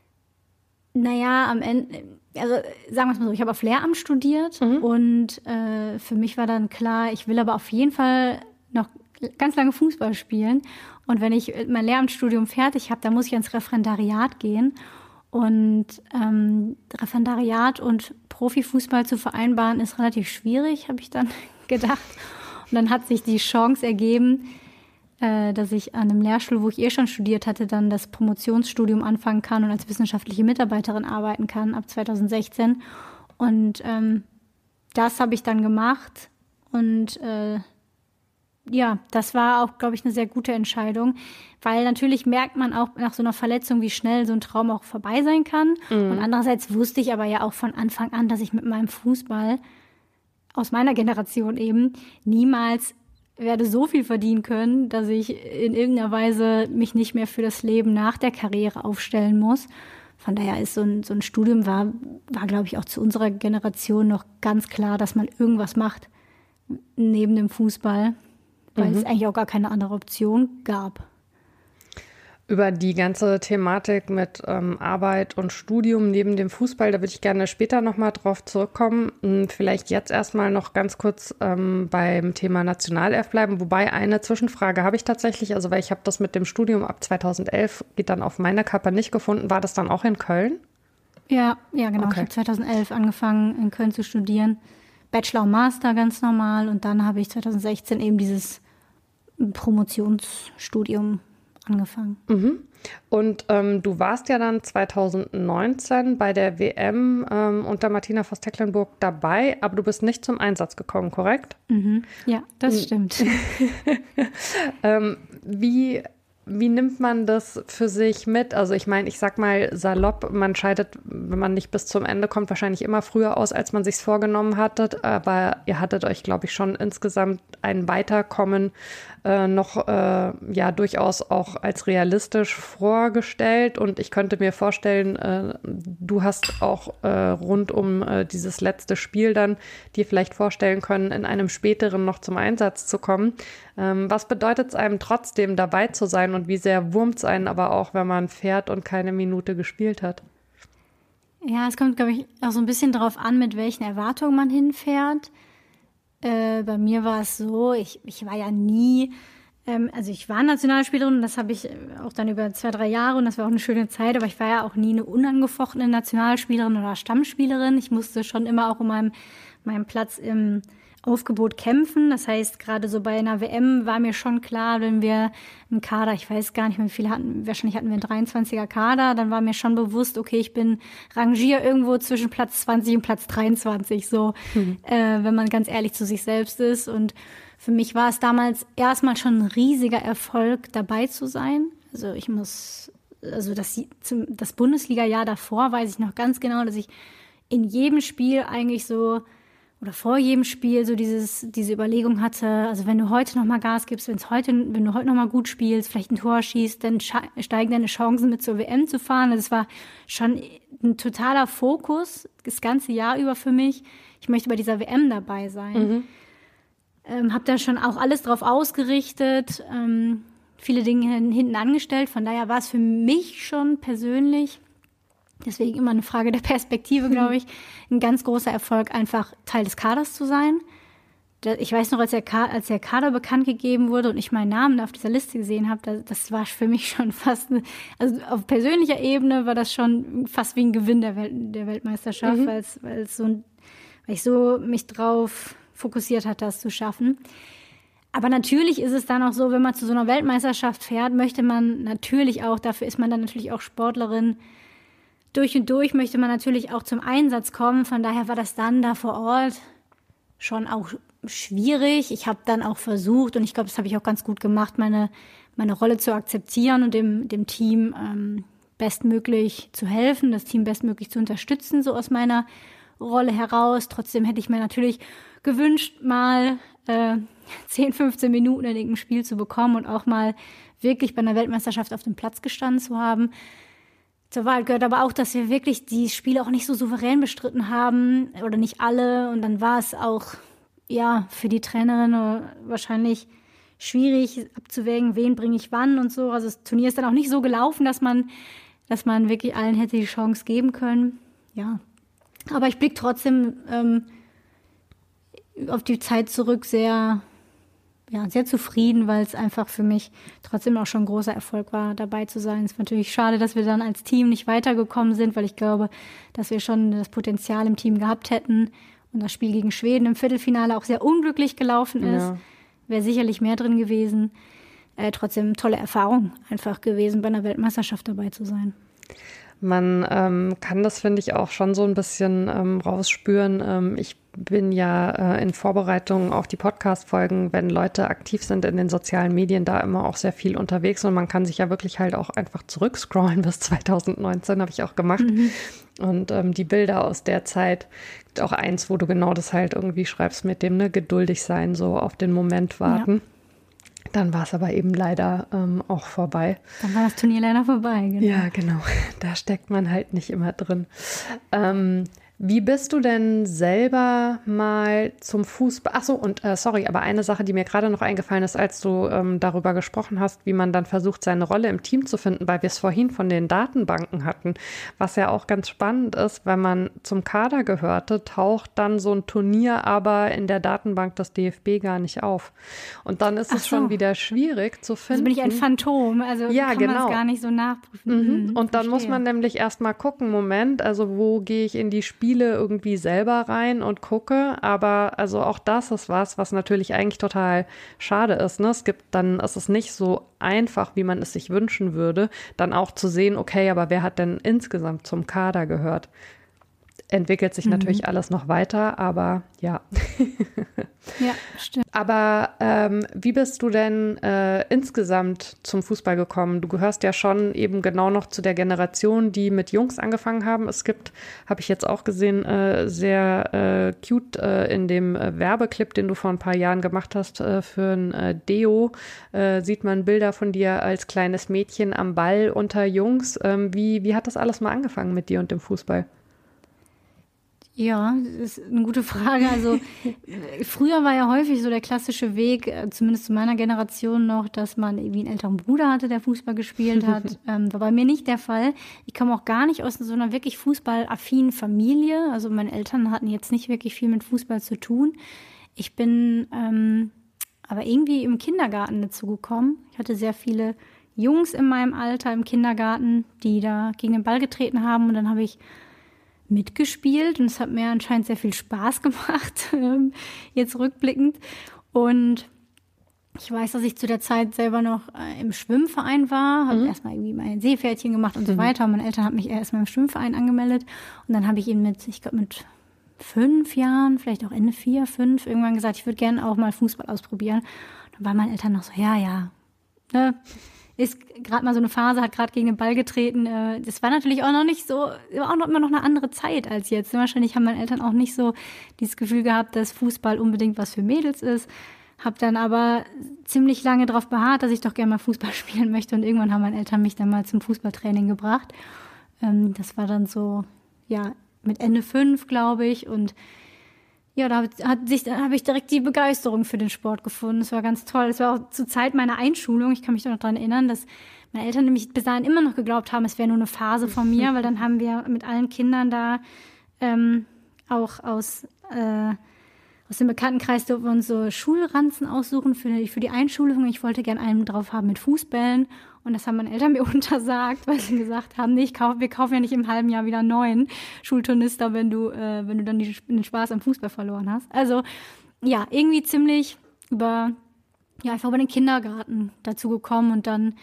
naja, am Ende, also sagen wir es mal so, ich habe auf Lehramt studiert mhm. und äh, für mich war dann klar, ich will aber auf jeden Fall noch ganz lange Fußball spielen. Und wenn ich mein Lehramtsstudium fertig habe, dann muss ich ins Referendariat gehen. Und ähm, Referendariat und Profifußball zu vereinbaren, ist relativ schwierig, habe ich dann gedacht. Und dann hat sich die Chance ergeben, äh, dass ich an einem Lehrstuhl, wo ich eh schon studiert hatte, dann das Promotionsstudium anfangen kann und als wissenschaftliche Mitarbeiterin arbeiten kann ab zwanzig sechzehn. Und ähm, das habe ich dann gemacht. Und äh, ja, das war auch, glaube ich, eine sehr gute Entscheidung, weil natürlich merkt man auch nach so einer Verletzung, wie schnell so ein Traum auch vorbei sein kann. Mhm. Und andererseits wusste ich aber ja auch von Anfang an, dass ich mit meinem Fußball aus meiner Generation eben niemals werde so viel verdienen können, dass ich in irgendeiner Weise mich nicht mehr für das Leben nach der Karriere aufstellen muss. Von daher ist so ein, so ein Studium war, war, glaube ich, auch zu unserer Generation noch ganz klar, dass man irgendwas macht neben dem Fußball, weil mhm. es eigentlich auch gar keine andere Option gab. Über die ganze Thematik mit ähm, Arbeit und Studium neben dem Fußball, da würde ich gerne später nochmal drauf zurückkommen. Vielleicht jetzt erstmal noch ganz kurz ähm, beim Thema Nationalelf bleiben. Wobei eine Zwischenfrage habe ich tatsächlich, also weil ich habe das mit dem Studium ab zweitausendelf, geht dann auf meine Kappe, nicht gefunden. War das dann auch in Köln? Ja, ja genau. Okay. Ich habe zweitausendelf angefangen in Köln zu studieren. Bachelor und Master ganz normal. Und dann habe ich zwanzig sechzehn eben dieses Promotionsstudium angefangen. Mhm. Und ähm, du warst ja dann zwanzig neunzehn bei der W M ähm, unter Martina Voss-Tecklenburg dabei, aber du bist nicht zum Einsatz gekommen, korrekt? Mhm. Ja, das stimmt. ähm, wie, wie nimmt man das für sich mit? Also ich meine, ich sag mal salopp, man scheidet, wenn man nicht bis zum Ende kommt, wahrscheinlich immer früher aus, als man sich's vorgenommen hatte. Aber ihr hattet euch, glaube ich, schon insgesamt ein Weiterkommen äh, noch äh, ja durchaus auch als realistisch vorgestellt. Und ich könnte mir vorstellen, äh, du hast auch äh, rund um äh, dieses letzte Spiel dann dir vielleicht vorstellen können, in einem späteren noch zum Einsatz zu kommen. Ähm, was bedeutet es einem trotzdem, dabei zu sein, und wie sehr wurmt es einen aber auch, wenn man fährt und keine Minute gespielt hat? Ja, es kommt, glaube ich, auch so ein bisschen darauf an, mit welchen Erwartungen man hinfährt. Äh, bei mir war es so, ich, ich war ja nie, ähm, also ich war Nationalspielerin und das habe ich auch dann über zwei, drei Jahre und das war auch eine schöne Zeit, aber ich war ja auch nie eine unangefochtene Nationalspielerin oder Stammspielerin. Ich musste schon immer auch um meinen, meinen Platz im Aufgebot kämpfen. Das heißt, gerade so bei einer W M war mir schon klar, wenn wir einen Kader, ich weiß gar nicht mehr, wie viele hatten, wahrscheinlich hatten wir einen dreiundzwanziger Kader, dann war mir schon bewusst, okay, ich bin rangiere irgendwo zwischen Platz zwanzig und Platz dreiundzwanzig, so, mhm. äh, wenn man ganz ehrlich zu sich selbst ist. Und für mich war es damals erstmal schon ein riesiger Erfolg, dabei zu sein. Also ich muss, also das, das Bundesliga-Jahr davor weiß ich noch ganz genau, dass ich in jedem Spiel eigentlich so oder vor jedem Spiel so dieses, diese Überlegung hatte, also wenn du heute noch mal Gas gibst, wenn's heute, wenn du heute noch mal gut spielst, vielleicht ein Tor schießt, dann steigen deine Chancen mit zur W M zu fahren. Also es war schon ein totaler Fokus das ganze Jahr über für mich. Ich möchte bei dieser W M dabei sein. Mhm. Ähm, habe da schon auch alles drauf ausgerichtet, ähm, viele Dinge hinten angestellt. Von daher war es für mich schon persönlich, deswegen immer eine Frage der Perspektive, glaube ich, ein ganz großer Erfolg, einfach Teil des Kaders zu sein. Ich weiß noch, als der, Kader, als der Kader bekannt gegeben wurde und ich meinen Namen auf dieser Liste gesehen habe, das war für mich schon fast, eine, also auf persönlicher Ebene war das schon fast wie ein Gewinn der, Welt, der Weltmeisterschaft, mhm. weil es, weil es so, weil ich so mich drauf fokussiert hatte, das zu schaffen. Aber natürlich ist es dann auch so, wenn man zu so einer Weltmeisterschaft fährt, möchte man natürlich auch, dafür ist man dann natürlich auch Sportlerin, durch und durch möchte man natürlich auch zum Einsatz kommen. Von daher war das dann da vor Ort schon auch schwierig. Ich habe dann auch versucht, und ich glaube, das habe ich auch ganz gut gemacht, meine, meine Rolle zu akzeptieren und dem, dem Team ähm, bestmöglich zu helfen, das Team bestmöglich zu unterstützen, so aus meiner Rolle heraus. Trotzdem hätte ich mir natürlich gewünscht, mal äh, zehn, fünfzehn Minuten in irgendeinem Spiel zu bekommen und auch mal wirklich bei einer Weltmeisterschaft auf dem Platz gestanden zu haben. Zur Wahrheit gehört aber auch, dass wir wirklich die Spiele auch nicht so souverän bestritten haben oder nicht alle. Und dann war es auch ja für die Trainerin wahrscheinlich schwierig abzuwägen, wen bringe ich wann und so. Also das Turnier ist dann auch nicht so gelaufen, dass man, dass man wirklich allen hätte die Chance geben können. Ja, aber ich blicke trotzdem ähm, auf die Zeit zurück sehr, ja, sehr zufrieden, weil es einfach für mich trotzdem auch schon ein großer Erfolg war, dabei zu sein. Es ist natürlich schade, dass wir dann als Team nicht weitergekommen sind, weil ich glaube, dass wir schon das Potenzial im Team gehabt hätten und das Spiel gegen Schweden im Viertelfinale auch sehr unglücklich gelaufen ist. Ja. Wäre sicherlich mehr drin gewesen. Äh, trotzdem tolle Erfahrung einfach gewesen, bei einer Weltmeisterschaft dabei zu sein. Man ähm, kann das, finde ich, auch schon so ein bisschen ähm, rausspüren. Ähm, ich bin ja äh, in Vorbereitung auf die Podcast-Folgen, wenn Leute aktiv sind in den sozialen Medien, da immer auch sehr viel unterwegs. Und man kann sich ja wirklich halt auch einfach zurückscrollen bis zwanzig neunzehn, habe ich auch gemacht. Mhm. Und ähm, die Bilder aus der Zeit, gibt auch eins, wo du genau das halt irgendwie schreibst mit dem, ne, geduldig sein, so auf den Moment warten. Ja. Dann war es aber eben leider ähm, auch vorbei. Dann war das Turnier leider vorbei, genau. Ja, genau. Da steckt man halt nicht immer drin. Ähm, wie bist du denn selber mal zum Fußball? Ach so, und äh, sorry, aber eine Sache, die mir gerade noch eingefallen ist, als du ähm, darüber gesprochen hast, wie man dann versucht, seine Rolle im Team zu finden, weil wir es vorhin von den Datenbanken hatten, was ja auch ganz spannend ist, wenn man zum Kader gehörte, taucht dann so ein Turnier aber in der Datenbank des D F B gar nicht auf. Und dann ist Ach es so. schon wieder schwierig zu finden. Also bin ich ein Phantom, also ja, kann genau. man es gar nicht so nachprüfen. Mhm. Mhm, und dann verstehe. Muss man nämlich erstmal gucken, Moment, also wo gehe ich in die Spiele irgendwie selber rein und gucke, aber also auch das ist was, was natürlich eigentlich total schade ist, ne? Es gibt dann, es ist nicht so einfach, wie man es sich wünschen würde, dann auch zu sehen, okay, aber wer hat denn insgesamt zum Kader gehört? Entwickelt sich mhm. natürlich alles noch weiter, aber ja. Ja, stimmt. Aber ähm, wie bist du denn äh, insgesamt zum Fußball gekommen? Du gehörst ja schon eben genau noch zu der Generation, die mit Jungs angefangen haben. Es gibt, habe ich jetzt auch gesehen, äh, sehr äh, cute äh, in dem äh, Werbeclip, den du vor ein paar Jahren gemacht hast äh, für ein äh, Deo, äh, sieht man Bilder von dir als kleines Mädchen am Ball unter Jungs. Ähm, wie, wie hat das alles mal angefangen mit dir und dem Fußball? Ja, das ist eine gute Frage. Also früher war ja häufig so der klassische Weg, zumindest zu meiner Generation noch, dass man irgendwie einen älteren Bruder hatte, der Fußball gespielt hat. ähm, war bei mir nicht der Fall. Ich komme auch gar nicht aus so einer wirklich fußballaffinen Familie. Also meine Eltern hatten jetzt nicht wirklich viel mit Fußball zu tun. Ich bin ähm, aber irgendwie im Kindergarten dazu gekommen. Ich hatte sehr viele Jungs in meinem Alter im Kindergarten, die da gegen den Ball getreten haben. Und dann habe ich mitgespielt und es hat mir anscheinend sehr viel Spaß gemacht, jetzt rückblickend. Und ich weiß, dass ich zu der Zeit selber noch äh, im Schwimmverein war, habe mhm. erstmal irgendwie mein Seepferdchen gemacht und mhm. so weiter. Und meine Eltern haben mich erstmal im Schwimmverein angemeldet und dann habe ich ihnen mit, ich glaube mit fünf Jahren, vielleicht auch Ende vier, fünf, irgendwann gesagt, ich würde gerne auch mal Fußball ausprobieren. Und dann waren meine Eltern noch so, ja, ja, ne? Ist gerade mal so eine Phase, hat gerade gegen den Ball getreten. Das war natürlich auch noch nicht so, war auch noch immer noch eine andere Zeit als jetzt. Wahrscheinlich haben meine Eltern auch nicht so dieses Gefühl gehabt, dass Fußball unbedingt was für Mädels ist. Hab dann aber ziemlich lange darauf beharrt, dass ich doch gerne mal Fußball spielen möchte. Und irgendwann haben meine Eltern mich dann mal zum Fußballtraining gebracht. Das war dann so, ja, mit Ende fünf, glaube ich. Und ja, da hat sich, da habe ich direkt die Begeisterung für den Sport gefunden. Das war ganz toll. Das war auch zur Zeit meiner Einschulung. Ich kann mich noch daran erinnern, dass meine Eltern nämlich bis dahin immer noch geglaubt haben, es wäre nur eine Phase von mir, weil dann haben wir mit allen Kindern da ähm, auch aus, äh, aus dem Bekanntenkreis durften wir uns so Schulranzen aussuchen für die, für die Einschulung. Ich wollte gerne einen drauf haben mit Fußbällen. Und das haben meine Eltern mir untersagt, weil sie gesagt haben, nee, ich kauf, wir kaufen ja nicht im halben Jahr wieder einen neuen Schulturnister, wenn du, äh, wenn du dann die, den Spaß am Fußball verloren hast. Also ja, irgendwie ziemlich über, ja, einfach über den Kindergarten dazu gekommen und dann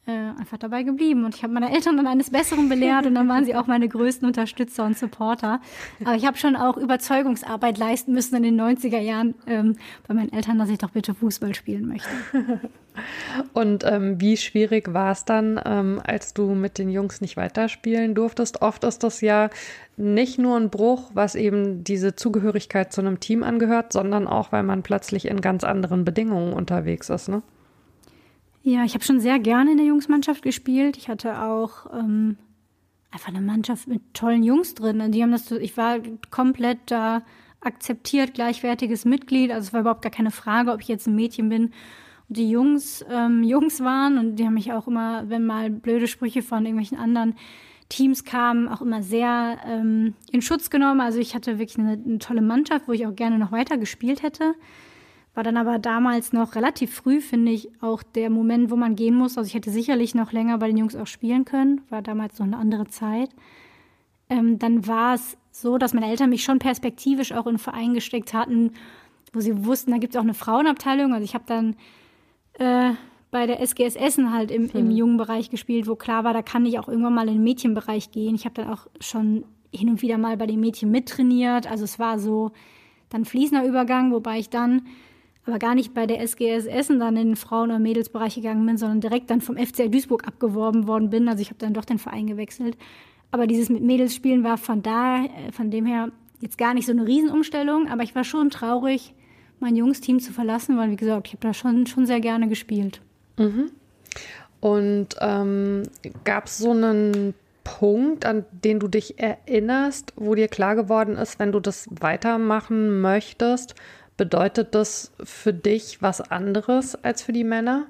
äh, einfach dabei geblieben. Und ich habe meine Eltern dann eines Besseren belehrt und dann waren sie auch meine größten Unterstützer und Supporter. Aber ich habe schon auch Überzeugungsarbeit leisten müssen in den neunziger Jahren ähm, bei meinen Eltern, dass ich doch bitte Fußball spielen möchte. Und ähm, wie schwierig war es dann, ähm, als du mit den Jungs nicht weiterspielen durftest? Oft ist das ja nicht nur ein Bruch, was eben diese Zugehörigkeit zu einem Team angehört, sondern auch, weil man plötzlich in ganz anderen Bedingungen unterwegs ist, ne? Ja, ich habe schon sehr gerne in der Jungsmannschaft gespielt. Ich hatte auch ähm, einfach eine Mannschaft mit tollen Jungs drin. Die haben das, ich war komplett da akzeptiert, gleichwertiges Mitglied. Also es war überhaupt gar keine Frage, ob ich jetzt ein Mädchen bin. Und die Jungs ähm, Jungs waren und die haben mich auch immer, wenn mal blöde Sprüche von irgendwelchen anderen Teams kamen, auch immer sehr ähm, in Schutz genommen. Also ich hatte wirklich eine, eine tolle Mannschaft, wo ich auch gerne noch weiter gespielt hätte. War dann aber damals noch relativ früh, finde ich, auch der Moment, wo man gehen muss. Also ich hätte sicherlich noch länger bei den Jungs auch spielen können. War damals noch eine andere Zeit. Ähm, dann war es so, dass meine Eltern mich schon perspektivisch auch in einen Verein gesteckt hatten, wo sie wussten, da gibt es auch eine Frauenabteilung. Also ich habe dann äh, bei der S G S Essen halt im, im jungen Bereich gespielt, wo klar war, da kann ich auch irgendwann mal in den Mädchenbereich gehen. Ich habe dann auch schon hin und wieder mal bei den Mädchen mittrainiert. Also es war so dann fließender Übergang, wobei ich dann aber gar nicht bei der S G S Essen dann in den Frauen- oder Mädelsbereich gegangen bin, sondern direkt dann vom F C Duisburg abgeworben worden bin. Also ich habe dann doch den Verein gewechselt. Aber dieses mit Mädels spielen war von da, von dem her jetzt gar nicht so eine Riesenumstellung. Aber ich war schon traurig, mein Jungsteam zu verlassen, weil, wie gesagt, ich habe da schon, schon sehr gerne gespielt. Mhm. Und ähm, gab es so einen Punkt, an den du dich erinnerst, wo dir klar geworden ist, wenn du das weitermachen möchtest, bedeutet das für dich was anderes als für die Männer?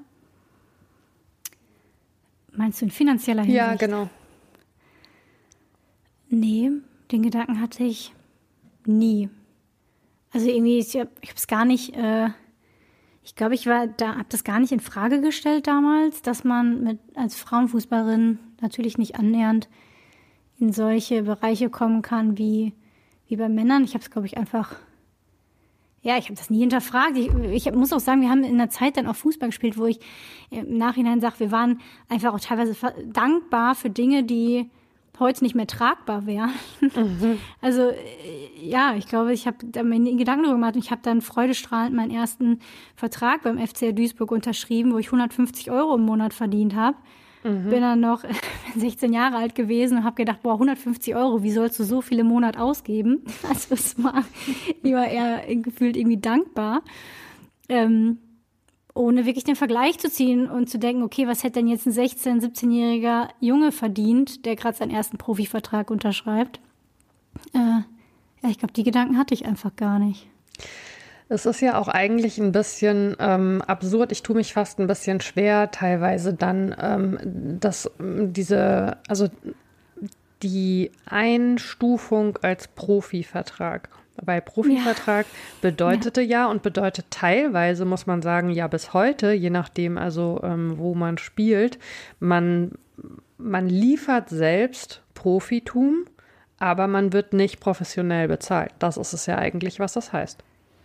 Meinst du in finanzieller Hinsicht? Ja, genau. Nee, den Gedanken hatte ich nie. Also irgendwie, ich habe es gar nicht, äh, ich glaube, ich war da, habe das gar nicht in Frage gestellt damals, dass man mit als Frauenfußballerin natürlich nicht annähernd in solche Bereiche kommen kann wie, wie bei Männern. Ich habe es, glaube ich, einfach Ja, ich habe das nie hinterfragt. Ich, ich muss auch sagen, wir haben in der Zeit dann auch Fußball gespielt, wo ich im Nachhinein sage, wir waren einfach auch teilweise dankbar für Dinge, die heute nicht mehr tragbar wären. Mhm. Also ja, ich glaube, ich habe da mir Gedanken darüber gemacht und ich habe dann freudestrahlend meinen ersten Vertrag beim F C Duisburg unterschrieben, wo ich hundertfünfzig Euro im Monat verdient habe. Mhm. Bin dann noch sechzehn Jahre alt gewesen und habe gedacht, boah, hundertfünfzig Euro, wie sollst du so viel im Monat ausgeben? Also es war, ich war eher gefühlt irgendwie dankbar, ähm, ohne wirklich den Vergleich zu ziehen und zu denken, okay, was hätte denn jetzt ein sechzehn-, siebzehnjähriger Junge verdient, der gerade seinen ersten Profivertrag unterschreibt? Äh, ja, ich glaube, die Gedanken hatte ich einfach gar nicht. Es ist ja auch eigentlich ein bisschen ähm, absurd. Ich tue mich fast ein bisschen schwer, teilweise dann, ähm, dass diese, also die Einstufung als Profivertrag. Weil Profivertrag ja. bedeutete ja. ja und bedeutet teilweise, muss man sagen, ja bis heute, je nachdem also, ähm, wo man spielt, man, man liefert selbst Profitum, aber man wird nicht professionell bezahlt. Das ist es ja eigentlich, was das heißt.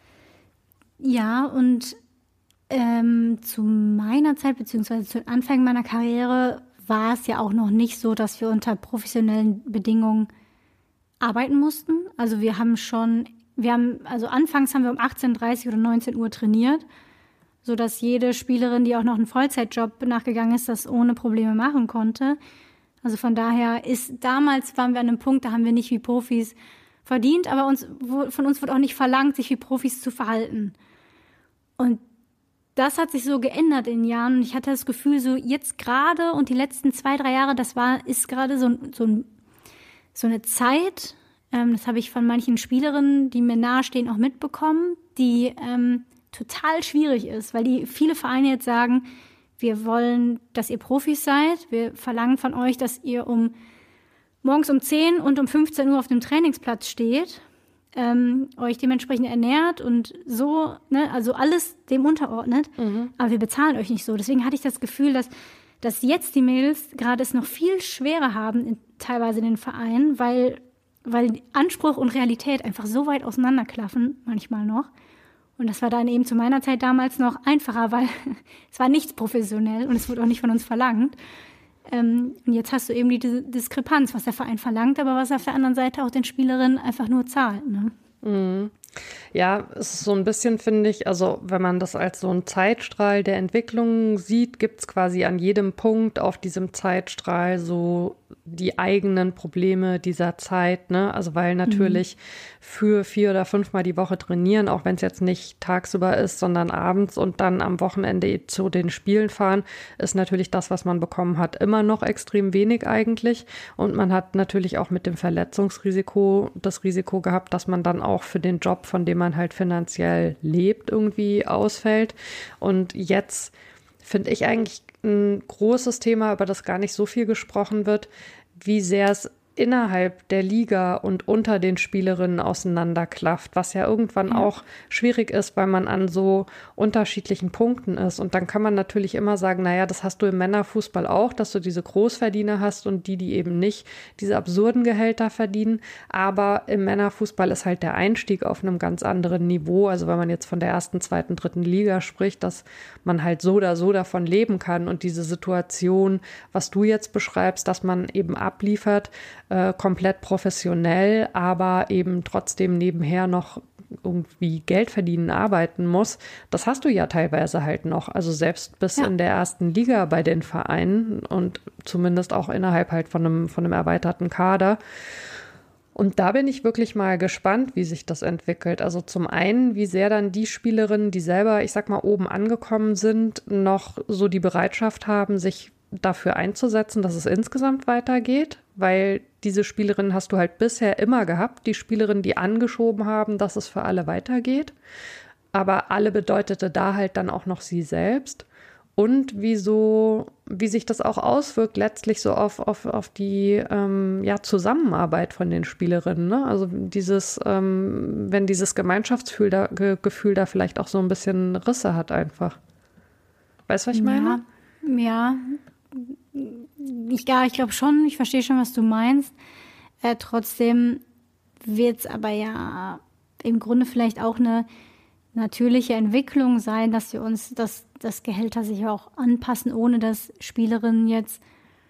Ja, und ähm, zu meiner Zeit, beziehungsweise zu Anfang meiner Karriere, war es ja auch noch nicht so, dass wir unter professionellen Bedingungen arbeiten mussten. Also wir haben schon, wir haben, also anfangs haben wir um achtzehn Uhr dreißig oder neunzehn Uhr trainiert, sodass jede Spielerin, die auch noch einen Vollzeitjob nachgegangen ist, das ohne Probleme machen konnte. Also von daher ist, damals waren wir an einem Punkt, da haben wir nicht wie Profis verdient, aber uns, von uns wurde auch nicht verlangt, sich wie Profis zu verhalten. Und das hat sich so geändert in den Jahren. Und ich hatte das Gefühl, so jetzt gerade und die letzten zwei, drei Jahre, das war, ist gerade so, so, ein, so eine Zeit, ähm, das habe ich von manchen Spielerinnen, die mir nahestehen, auch mitbekommen, die ähm, total schwierig ist, weil die viele Vereine jetzt sagen, wir wollen, dass ihr Profis seid, wir verlangen von euch, dass ihr um morgens um zehn und um fünfzehn Uhr auf dem Trainingsplatz steht, ähm, euch dementsprechend ernährt und so, ne, also alles dem unterordnet, mhm. aber wir bezahlen euch nicht so. Deswegen hatte ich das Gefühl, dass, dass jetzt die Mädels gerade es noch viel schwerer haben, in, teilweise in den Vereinen, weil, weil Anspruch und Realität einfach so weit auseinanderklaffen, manchmal noch. Und das war dann eben zu meiner Zeit damals noch einfacher, weil es war nichts professionell und es wurde auch nicht von uns verlangt. Ähm, und jetzt hast du eben die Diskrepanz, was der Verein verlangt, aber was auf der anderen Seite auch den Spielerinnen einfach nur zahlt. Ne? Mhm. Ja, es ist so ein bisschen, finde ich, also wenn man das als so einen Zeitstrahl der Entwicklung sieht, gibt es quasi an jedem Punkt auf diesem Zeitstrahl so die eigenen Probleme dieser Zeit, ne? Also weil natürlich mhm. für vier oder fünfmal die Woche trainieren, auch wenn es jetzt nicht tagsüber ist, sondern abends und dann am Wochenende zu den Spielen fahren, ist natürlich das, was man bekommen hat, immer noch extrem wenig eigentlich. Und man hat natürlich auch mit dem Verletzungsrisiko das Risiko gehabt, dass man dann auch für den Job, von dem man halt finanziell lebt, irgendwie ausfällt. Und jetzt finde ich eigentlich ein großes Thema, über das gar nicht so viel gesprochen wird, wie sehr es innerhalb der Liga und unter den Spielerinnen auseinanderklafft, was ja irgendwann ja. auch schwierig ist, weil man an so unterschiedlichen Punkten ist. Und dann kann man natürlich immer sagen, naja, das hast du im Männerfußball auch, dass du diese Großverdiener hast und die, die eben nicht diese absurden Gehälter verdienen. Aber im Männerfußball ist halt der Einstieg auf einem ganz anderen Niveau. Also wenn man jetzt von der ersten, zweiten, dritten Liga spricht, dass man halt so oder so davon leben kann. Und diese Situation, was du jetzt beschreibst, dass man eben abliefert, Äh, komplett professionell, aber eben trotzdem nebenher noch irgendwie Geld verdienen, arbeiten muss, das hast du ja teilweise halt noch. Also selbst bis ja. in der ersten Liga bei den Vereinen und zumindest auch innerhalb halt von einem, von einem erweiterten Kader. Und da bin ich wirklich mal gespannt, wie sich das entwickelt. Also zum einen, wie sehr dann die Spielerinnen, die selber, ich sag mal, oben angekommen sind, noch so die Bereitschaft haben, sich dafür einzusetzen, dass es insgesamt weitergeht, weil diese Spielerinnen hast du halt bisher immer gehabt, die Spielerinnen, die angeschoben haben, dass es für alle weitergeht, aber alle bedeutete da halt dann auch noch sie selbst und wie so, wie sich das auch auswirkt letztlich so auf, auf, auf die ähm, ja, Zusammenarbeit von den Spielerinnen, ne? Also dieses, ähm, wenn dieses Gemeinschaftsgefühl da, Ge- Gefühl da vielleicht auch so ein bisschen Risse hat einfach. Weißt du, was ich meine? Ja, ja. Ich, ja, ich glaube schon, ich verstehe schon, was du meinst. Äh, trotzdem wird es aber ja im Grunde vielleicht auch eine natürliche Entwicklung sein, dass wir uns, dass das Gehälter sich auch anpassen, ohne dass Spielerinnen jetzt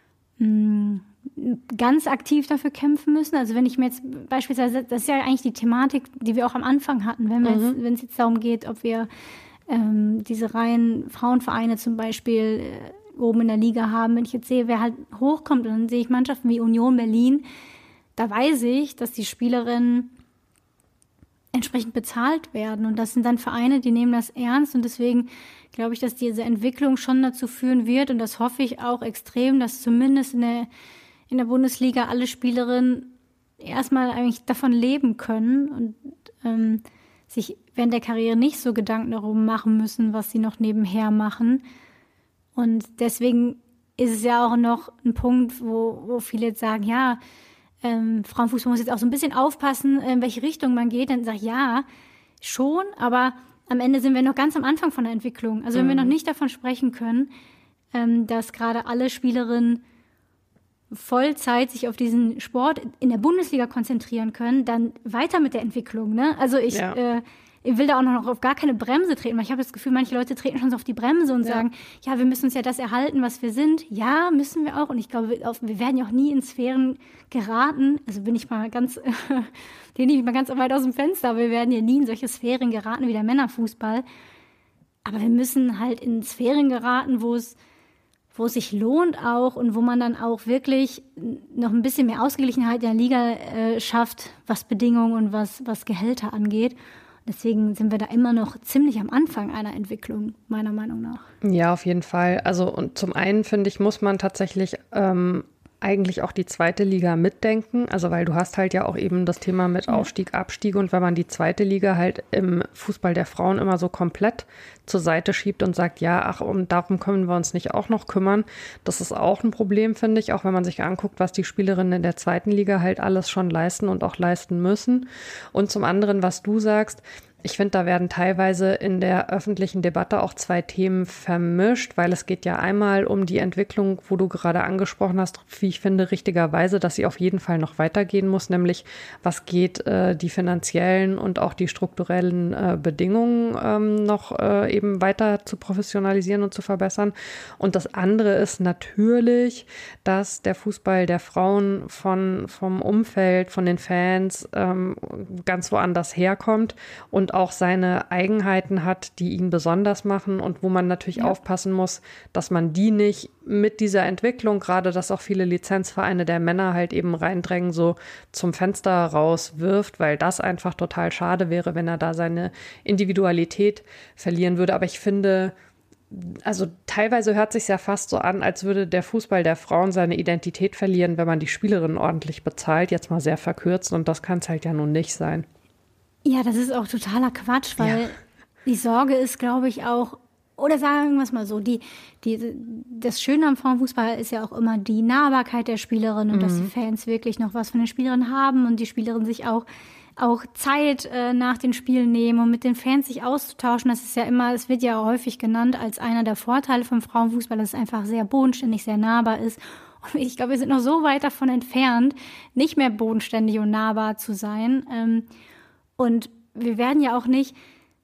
mh, ganz aktiv dafür kämpfen müssen. Also wenn ich mir jetzt beispielsweise, das ist ja eigentlich die Thematik, die wir auch am Anfang hatten, wenn wir mhm. jetzt, wenn es jetzt darum geht, ob wir ähm, diese reinen Frauenvereine zum Beispiel äh, oben in der Liga haben. Wenn ich jetzt sehe, wer halt hochkommt, und dann sehe ich Mannschaften wie Union Berlin, da weiß ich, dass die Spielerinnen entsprechend bezahlt werden. Und das sind dann Vereine, die nehmen das ernst. Und deswegen glaube ich, dass diese Entwicklung schon dazu führen wird. Und das hoffe ich auch extrem, dass zumindest in der, in der Bundesliga alle Spielerinnen erstmal eigentlich davon leben können und ähm, sich während der Karriere nicht so Gedanken darum machen müssen, was sie noch nebenher machen. Und deswegen ist es ja auch noch ein Punkt, wo, wo viele jetzt sagen, ja, ähm, Frauenfußball muss jetzt auch so ein bisschen aufpassen, in welche Richtung man geht. Dann sage ich, ja, schon, aber am Ende sind wir noch ganz am Anfang von der Entwicklung. Also wenn mhm. wir noch nicht davon sprechen können, ähm, dass gerade alle Spielerinnen Vollzeit sich auf diesen Sport in der Bundesliga konzentrieren können, dann weiter mit der Entwicklung. Ne? Also ich... Ja. Äh, Ich will da auch noch auf gar keine Bremse treten, weil ich habe das Gefühl, manche Leute treten schon so auf die Bremse und ja. sagen, ja, wir müssen uns ja das erhalten, was wir sind. Ja, müssen wir auch. Und ich glaube, wir werden ja auch nie in Sphären geraten. Also bin ich mal ganz, lehne ich mal ganz weit aus dem Fenster, aber wir werden ja nie in solche Sphären geraten wie der Männerfußball. Aber wir müssen halt in Sphären geraten, wo es, wo es sich lohnt auch und wo man dann auch wirklich noch ein bisschen mehr Ausgeglichenheit in der Liga äh, schafft, was Bedingungen und was, was Gehälter angeht. Deswegen sind wir da immer noch ziemlich am Anfang einer Entwicklung, meiner Meinung nach. Ja, auf jeden Fall. Also und zum einen, finde ich, muss man tatsächlich ähm, eigentlich auch die zweite Liga mitdenken. Also weil du hast halt ja auch eben das Thema mit Aufstieg, Abstieg. Und wenn man die zweite Liga halt im Fußball der Frauen immer so komplett zur Seite schiebt und sagt, ja, ach, um darum können wir uns nicht auch noch kümmern. Das ist auch ein Problem, finde ich, auch wenn man sich anguckt, was die Spielerinnen in der zweiten Liga halt alles schon leisten und auch leisten müssen. Und zum anderen, was du sagst, Ich finde, da werden teilweise in der öffentlichen Debatte auch zwei Themen vermischt, weil es geht ja einmal um die Entwicklung, wo du gerade angesprochen hast, wie ich finde, richtigerweise, dass sie auf jeden Fall noch weitergehen muss, nämlich was geht äh, die finanziellen und auch die strukturellen äh, Bedingungen ähm, noch äh, eben weiter zu professionalisieren und zu verbessern. Und das andere ist natürlich, dass der Fußball der Frauen von vom Umfeld, von den Fans ähm, ganz woanders herkommt und auch seine Eigenheiten hat, die ihn besonders machen und wo man natürlich ja. aufpassen muss, dass man die nicht mit dieser Entwicklung, gerade dass auch viele Lizenzvereine der Männer halt eben reindrängen, so zum Fenster rauswirft, weil das einfach total schade wäre, wenn er da seine Individualität verlieren würde. Aber ich finde, also teilweise hört sich ja fast so an, als würde der Fußball der Frauen seine Identität verlieren, wenn man die Spielerinnen ordentlich bezahlt, jetzt mal sehr verkürzt, und das kann es halt ja nun nicht sein. Ja, das ist auch totaler Quatsch, weil ja. die Sorge ist, glaube ich, auch, oder sagen wir es mal so, die, die, das Schöne am Frauenfußball ist ja auch immer die Nahbarkeit der Spielerinnen und mhm. dass die Fans wirklich noch was von den Spielerinnen haben und die Spielerinnen sich auch, auch Zeit äh, nach den Spielen nehmen, um mit den Fans sich auszutauschen. Das ist ja immer, es wird ja häufig genannt als einer der Vorteile vom Frauenfußball, dass es einfach sehr bodenständig, sehr nahbar ist. Und ich glaube, wir sind noch so weit davon entfernt, nicht mehr bodenständig und nahbar zu sein. Ähm, Und wir werden ja auch nicht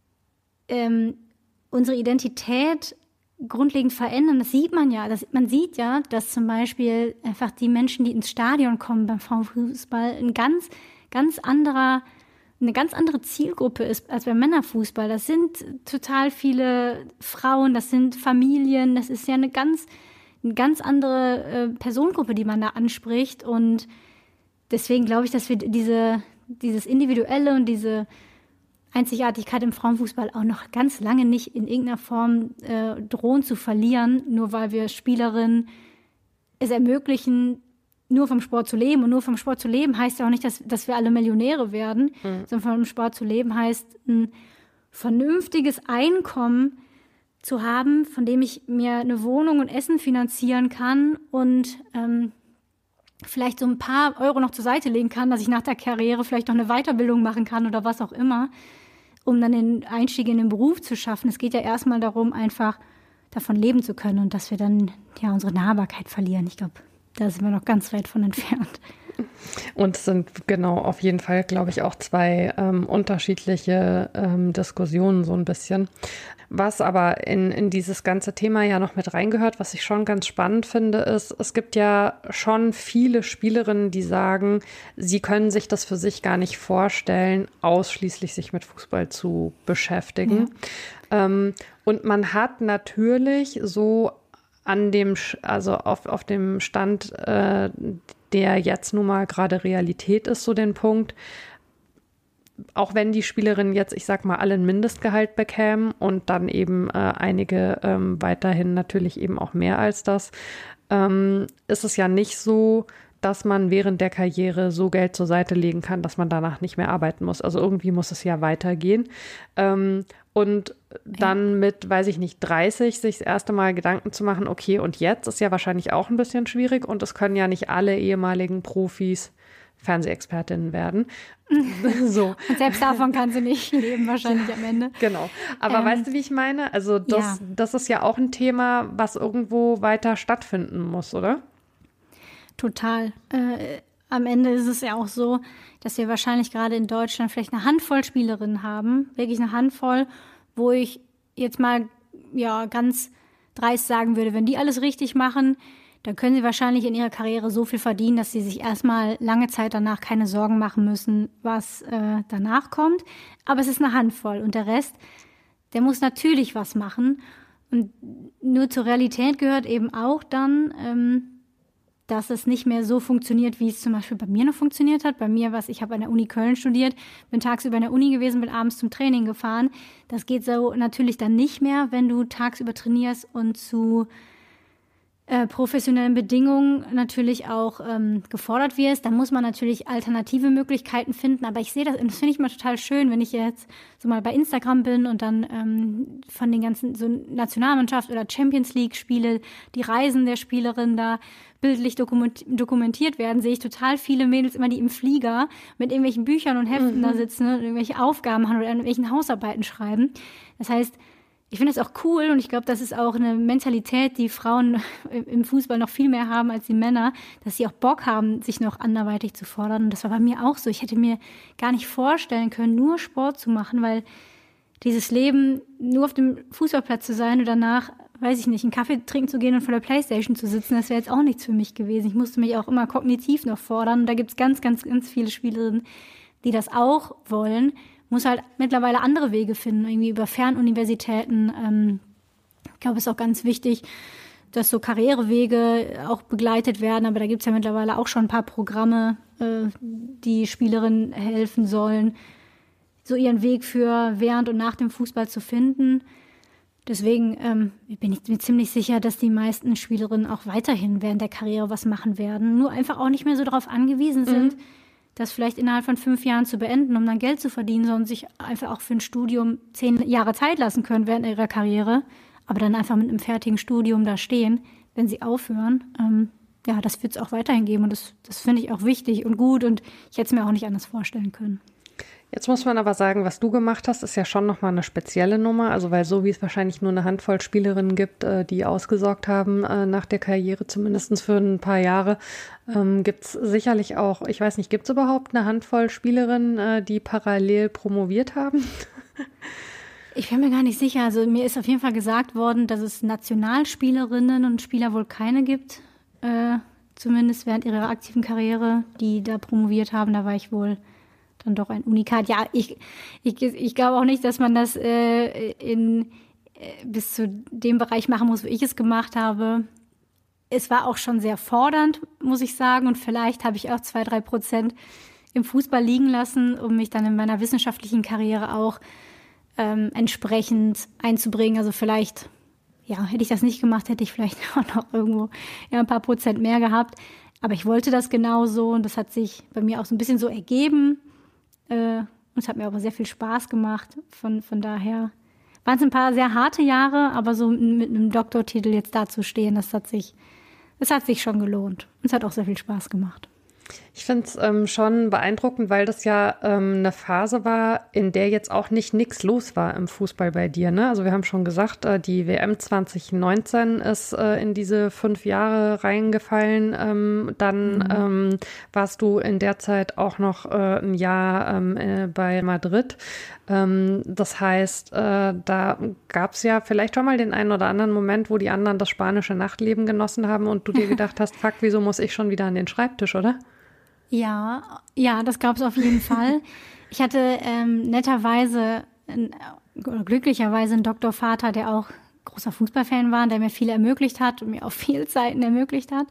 ähm, unsere Identität grundlegend verändern. Das sieht man ja. Das, man sieht ja, dass zum Beispiel einfach die Menschen, die ins Stadion kommen beim Frauenfußball, ein ganz, ganz anderer, eine ganz andere Zielgruppe ist als beim Männerfußball. Das sind total viele Frauen, das sind Familien, das ist ja eine ganz, eine ganz andere äh, Personengruppe, die man da anspricht. Und deswegen glaube ich, dass wir diese dieses Individuelle und diese Einzigartigkeit im Frauenfußball auch noch ganz lange nicht in irgendeiner Form äh, drohen zu verlieren, nur weil wir Spielerinnen es ermöglichen, nur vom Sport zu leben. Und nur vom Sport zu leben heißt ja auch nicht, dass, dass wir alle Millionäre werden, mhm. sondern vom Sport zu leben heißt, ein vernünftiges Einkommen zu haben, von dem ich mir eine Wohnung und Essen finanzieren kann und ähm, vielleicht so ein paar Euro noch zur Seite legen kann, dass ich nach der Karriere vielleicht noch eine Weiterbildung machen kann oder was auch immer, um dann den Einstieg in den Beruf zu schaffen. Es geht ja erstmal darum, einfach davon leben zu können und dass wir dann ja unsere Nahbarkeit verlieren. Ich glaube, da sind wir noch ganz weit von entfernt. Und es sind genau auf jeden Fall, glaube ich, auch zwei ähm, unterschiedliche ähm, Diskussionen so ein bisschen. Was aber in, in dieses ganze Thema ja noch mit reingehört, was ich schon ganz spannend finde, ist, es gibt ja schon viele Spielerinnen, die sagen, sie können sich das für sich gar nicht vorstellen, ausschließlich sich mit Fußball zu beschäftigen. Ja. Ähm, und man hat natürlich so an dem, also auf, auf dem Stand, äh, der jetzt nun mal gerade Realität ist, so den Punkt, auch wenn die Spielerinnen jetzt, ich sag mal, alle ein Mindestgehalt bekämen und dann eben äh, einige ähm, weiterhin natürlich eben auch mehr als das, ähm, ist es ja nicht so, dass man während der Karriere so Geld zur Seite legen kann, dass man danach nicht mehr arbeiten muss. Also irgendwie muss es ja weitergehen. Ähm, und dann mit, weiß ich nicht, dreißig sich das erste Mal Gedanken zu machen, okay, und jetzt ist ja wahrscheinlich auch ein bisschen schwierig und es können ja nicht alle ehemaligen Profis Fernsehexpertinnen werden. So. Und selbst davon kann sie nicht leben, wahrscheinlich am Ende. Genau. Aber ähm, weißt du, wie ich meine? Also das, ja. das ist ja auch ein Thema, was irgendwo weiter stattfinden muss, oder? Total. Äh, am Ende ist es ja auch so, dass wir wahrscheinlich gerade in Deutschland vielleicht eine Handvoll Spielerinnen haben, wirklich eine Handvoll, wo ich jetzt mal ja ganz dreist sagen würde, wenn die alles richtig machen, dann können sie wahrscheinlich in ihrer Karriere so viel verdienen, dass sie sich erstmal lange Zeit danach keine Sorgen machen müssen, was äh, danach kommt. Aber es ist eine Handvoll und der Rest, der muss natürlich was machen. Und nur zur Realität gehört eben auch dann, ähm, dass es nicht mehr so funktioniert, wie es zum Beispiel bei mir noch funktioniert hat. Bei mir, was ich habe an der Uni Köln studiert, bin tagsüber in der Uni gewesen, bin abends zum Training gefahren. Das geht so natürlich dann nicht mehr, wenn du tagsüber trainierst und zu äh, professionellen Bedingungen natürlich auch ähm, gefordert wirst. Da muss man natürlich alternative Möglichkeiten finden. Aber ich sehe das, das finde ich mal total schön, wenn ich jetzt so mal bei Instagram bin und dann ähm, von den ganzen so Nationalmannschaft oder Champions League Spiele, die Reisen der Spielerin da bildlich dokumentiert werden, sehe ich total viele Mädels immer, die im Flieger mit irgendwelchen Büchern und Heften mhm. da sitzen und irgendwelche Aufgaben haben oder irgendwelchen Hausarbeiten schreiben. Das heißt, ich finde das auch cool und ich glaube, das ist auch eine Mentalität, die Frauen im Fußball noch viel mehr haben als die Männer, dass sie auch Bock haben, sich noch anderweitig zu fordern. Und das war bei mir auch so. Ich hätte mir gar nicht vorstellen können, nur Sport zu machen, weil dieses Leben, nur auf dem Fußballplatz zu sein und danach, weiß ich nicht, einen Kaffee trinken zu gehen und vor der Playstation zu sitzen, das wäre jetzt auch nichts für mich gewesen. Ich musste mich auch immer kognitiv noch fordern. Und da gibt es ganz, ganz, ganz viele Spielerinnen, die das auch wollen. Muss halt mittlerweile andere Wege finden, irgendwie über Fernuniversitäten. Ähm, ich glaube, es ist auch ganz wichtig, dass so Karrierewege auch begleitet werden. Aber da gibt es ja mittlerweile auch schon ein paar Programme, äh, die Spielerinnen helfen sollen, so ihren Weg für während und nach dem Fußball zu finden. Deswegen ähm, bin ich mir ziemlich sicher, dass die meisten Spielerinnen auch weiterhin während der Karriere was machen werden. Nur einfach auch nicht mehr so darauf angewiesen sind, mhm. das vielleicht innerhalb von fünf Jahren zu beenden, um dann Geld zu verdienen, sondern sich einfach auch für ein Studium zehn Jahre Zeit lassen können während ihrer Karriere, aber dann einfach mit einem fertigen Studium da stehen, wenn sie aufhören. Ähm, ja, das wird es auch weiterhin geben und das, das finde ich auch wichtig und gut und ich hätte es mir auch nicht anders vorstellen können. Jetzt muss man aber sagen, was du gemacht hast, ist ja schon nochmal eine spezielle Nummer. Also weil so wie es wahrscheinlich nur eine Handvoll Spielerinnen gibt, die ausgesorgt haben nach der Karriere, zumindest für ein paar Jahre, gibt es sicherlich auch, ich weiß nicht, gibt es überhaupt eine Handvoll Spielerinnen, die parallel promoviert haben? Ich bin mir gar nicht sicher. Also mir ist auf jeden Fall gesagt worden, dass es Nationalspielerinnen und Spieler wohl keine gibt, äh, zumindest während ihrer aktiven Karriere, die da promoviert haben. Da war ich wohl dann doch ein Unikat. Ja, ich, ich, ich glaube auch nicht, dass man das äh, in, äh, bis zu dem Bereich machen muss, wo ich es gemacht habe. Es war auch schon sehr fordernd, muss ich sagen. Und vielleicht habe ich auch zwei, drei Prozent im Fußball liegen lassen, um mich dann in meiner wissenschaftlichen Karriere auch ähm, entsprechend einzubringen. Also vielleicht, ja, hätte ich das nicht gemacht, hätte ich vielleicht auch noch irgendwo ja, ein paar Prozent mehr gehabt. Aber ich wollte das genauso und das hat sich bei mir auch so ein bisschen so ergeben. Äh, und es hat mir aber sehr viel Spaß gemacht. Von, von daher waren es ein paar sehr harte Jahre, aber so mit einem Doktortitel jetzt dazustehen, das hat sich, das hat sich schon gelohnt. Und es hat auch sehr viel Spaß gemacht. Ich finde es ähm, schon beeindruckend, weil das ja ähm, eine Phase war, in der jetzt auch nicht nichts los war im Fußball bei dir, ne? Also wir haben schon gesagt, äh, die W M zwanzig neunzehn ist äh, in diese fünf Jahre reingefallen. Ähm, dann mhm. ähm, warst du in der Zeit auch noch äh, ein Jahr ähm, äh, bei Madrid. Ähm, das heißt, äh, da gab es ja vielleicht schon mal den einen oder anderen Moment, wo die anderen das spanische Nachtleben genossen haben und du dir gedacht hast, fuck, wieso muss ich schon wieder an den Schreibtisch, oder? Ja, ja, das gab es auf jeden Fall. Ich hatte ähm, netterweise ein, oder glücklicherweise einen Doktorvater, der auch großer Fußballfan war, der mir viel ermöglicht hat und mir auch Fehlzeiten ermöglicht hat.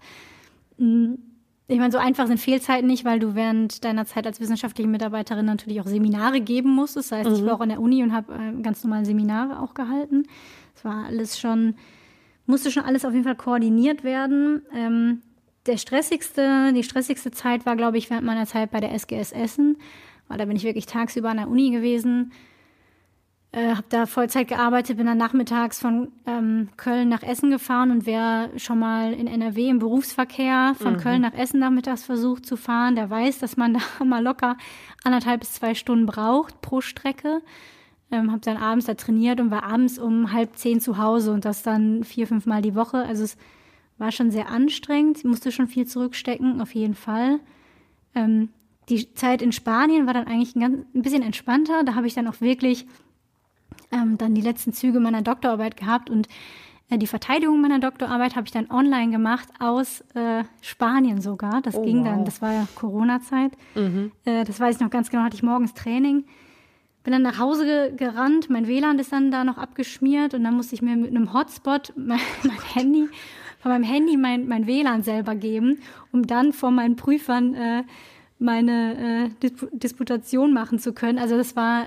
Ich meine, so einfach sind Fehlzeiten nicht, weil du während deiner Zeit als wissenschaftliche Mitarbeiterin natürlich auch Seminare geben musstest. Das heißt, mhm. ich war auch an der Uni und habe äh, ganz normal Seminare auch gehalten. Das war alles schon, musste schon alles auf jeden Fall koordiniert werden. Ähm, Der stressigste, die stressigste Zeit war, glaube ich, während meiner Zeit bei der S G S Essen. Weil da bin ich wirklich tagsüber an der Uni gewesen, äh, habe da Vollzeit gearbeitet, bin dann nachmittags von ähm, Köln nach Essen gefahren und wer schon mal in N R W im Berufsverkehr von mhm. Köln nach Essen nachmittags versucht zu fahren, der weiß, dass man da mal locker anderthalb bis zwei Stunden braucht pro Strecke. Ähm, habe dann abends da trainiert und war abends um halb zehn zu Hause und das dann vier, fünf Mal die Woche. Also es war schon sehr anstrengend, musste schon viel zurückstecken, auf jeden Fall. Ähm, die Zeit in Spanien war dann eigentlich ein, ganz, ein bisschen entspannter. Da habe ich dann auch wirklich ähm, dann die letzten Züge meiner Doktorarbeit gehabt und äh, die Verteidigung meiner Doktorarbeit habe ich dann online gemacht aus äh, Spanien sogar. Das oh, ging wow. dann, das war ja Corona-Zeit. Mhm. Äh, das weiß ich noch ganz genau, hatte ich morgens Training. Bin dann nach Hause ge- gerannt, mein W L A N ist dann da noch abgeschmiert und dann musste ich mir mit einem Hotspot mein, mein Handy von meinem Handy mein, mein W L A N selber geben, um dann vor meinen Prüfern äh, meine äh, Disp- Disputation machen zu können. Also das war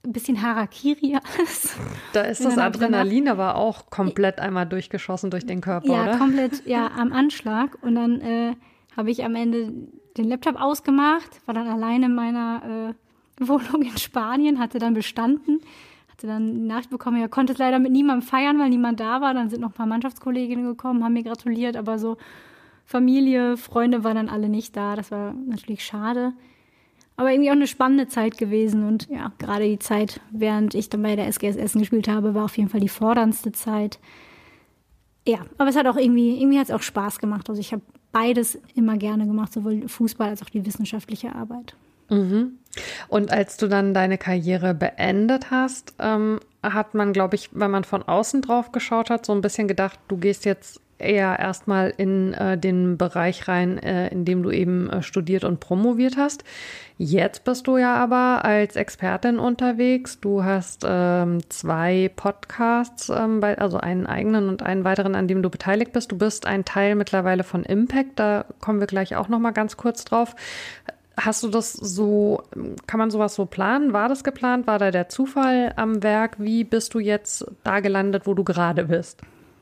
ein bisschen Harakiri alles. Da ist das Adrenalin aber auch komplett einmal durchgeschossen durch den Körper, ja, oder? Ja, komplett, ja, am Anschlag. Und dann äh, habe ich am Ende den Laptop ausgemacht, war dann alleine in meiner äh, Wohnung in Spanien, hatte dann bestanden, hatte dann die Nachricht bekommen, ja, konnte es leider mit niemandem feiern, weil niemand da war. Dann sind noch ein paar Mannschaftskolleginnen gekommen, haben mir gratuliert, aber so Familie, Freunde waren dann alle nicht da. Das war natürlich schade. Aber irgendwie auch eine spannende Zeit gewesen. Und ja, gerade die Zeit, während ich dann bei der S G S Essen gespielt habe, war auf jeden Fall die forderndste Zeit. Ja, aber es hat auch irgendwie, irgendwie hat es auch Spaß gemacht. Also ich habe beides immer gerne gemacht, sowohl Fußball als auch die wissenschaftliche Arbeit. Mhm. Und als du dann deine Karriere beendet hast, ähm, hat man, glaube ich, wenn man von außen drauf geschaut hat, so ein bisschen gedacht, du gehst jetzt eher erstmal in äh, den Bereich rein, äh, in dem du eben äh, studiert und promoviert hast. Jetzt bist du ja aber als Expertin unterwegs. Du hast ähm, zwei Podcasts, ähm, bei, also einen eigenen und einen weiteren, an dem du beteiligt bist. Du bist ein Teil mittlerweile von Impact, da kommen wir gleich auch noch mal ganz kurz drauf. Hast du das so, kann man sowas so planen? War das geplant? War da der Zufall am Werk? Wie bist du jetzt da gelandet, wo du gerade bist?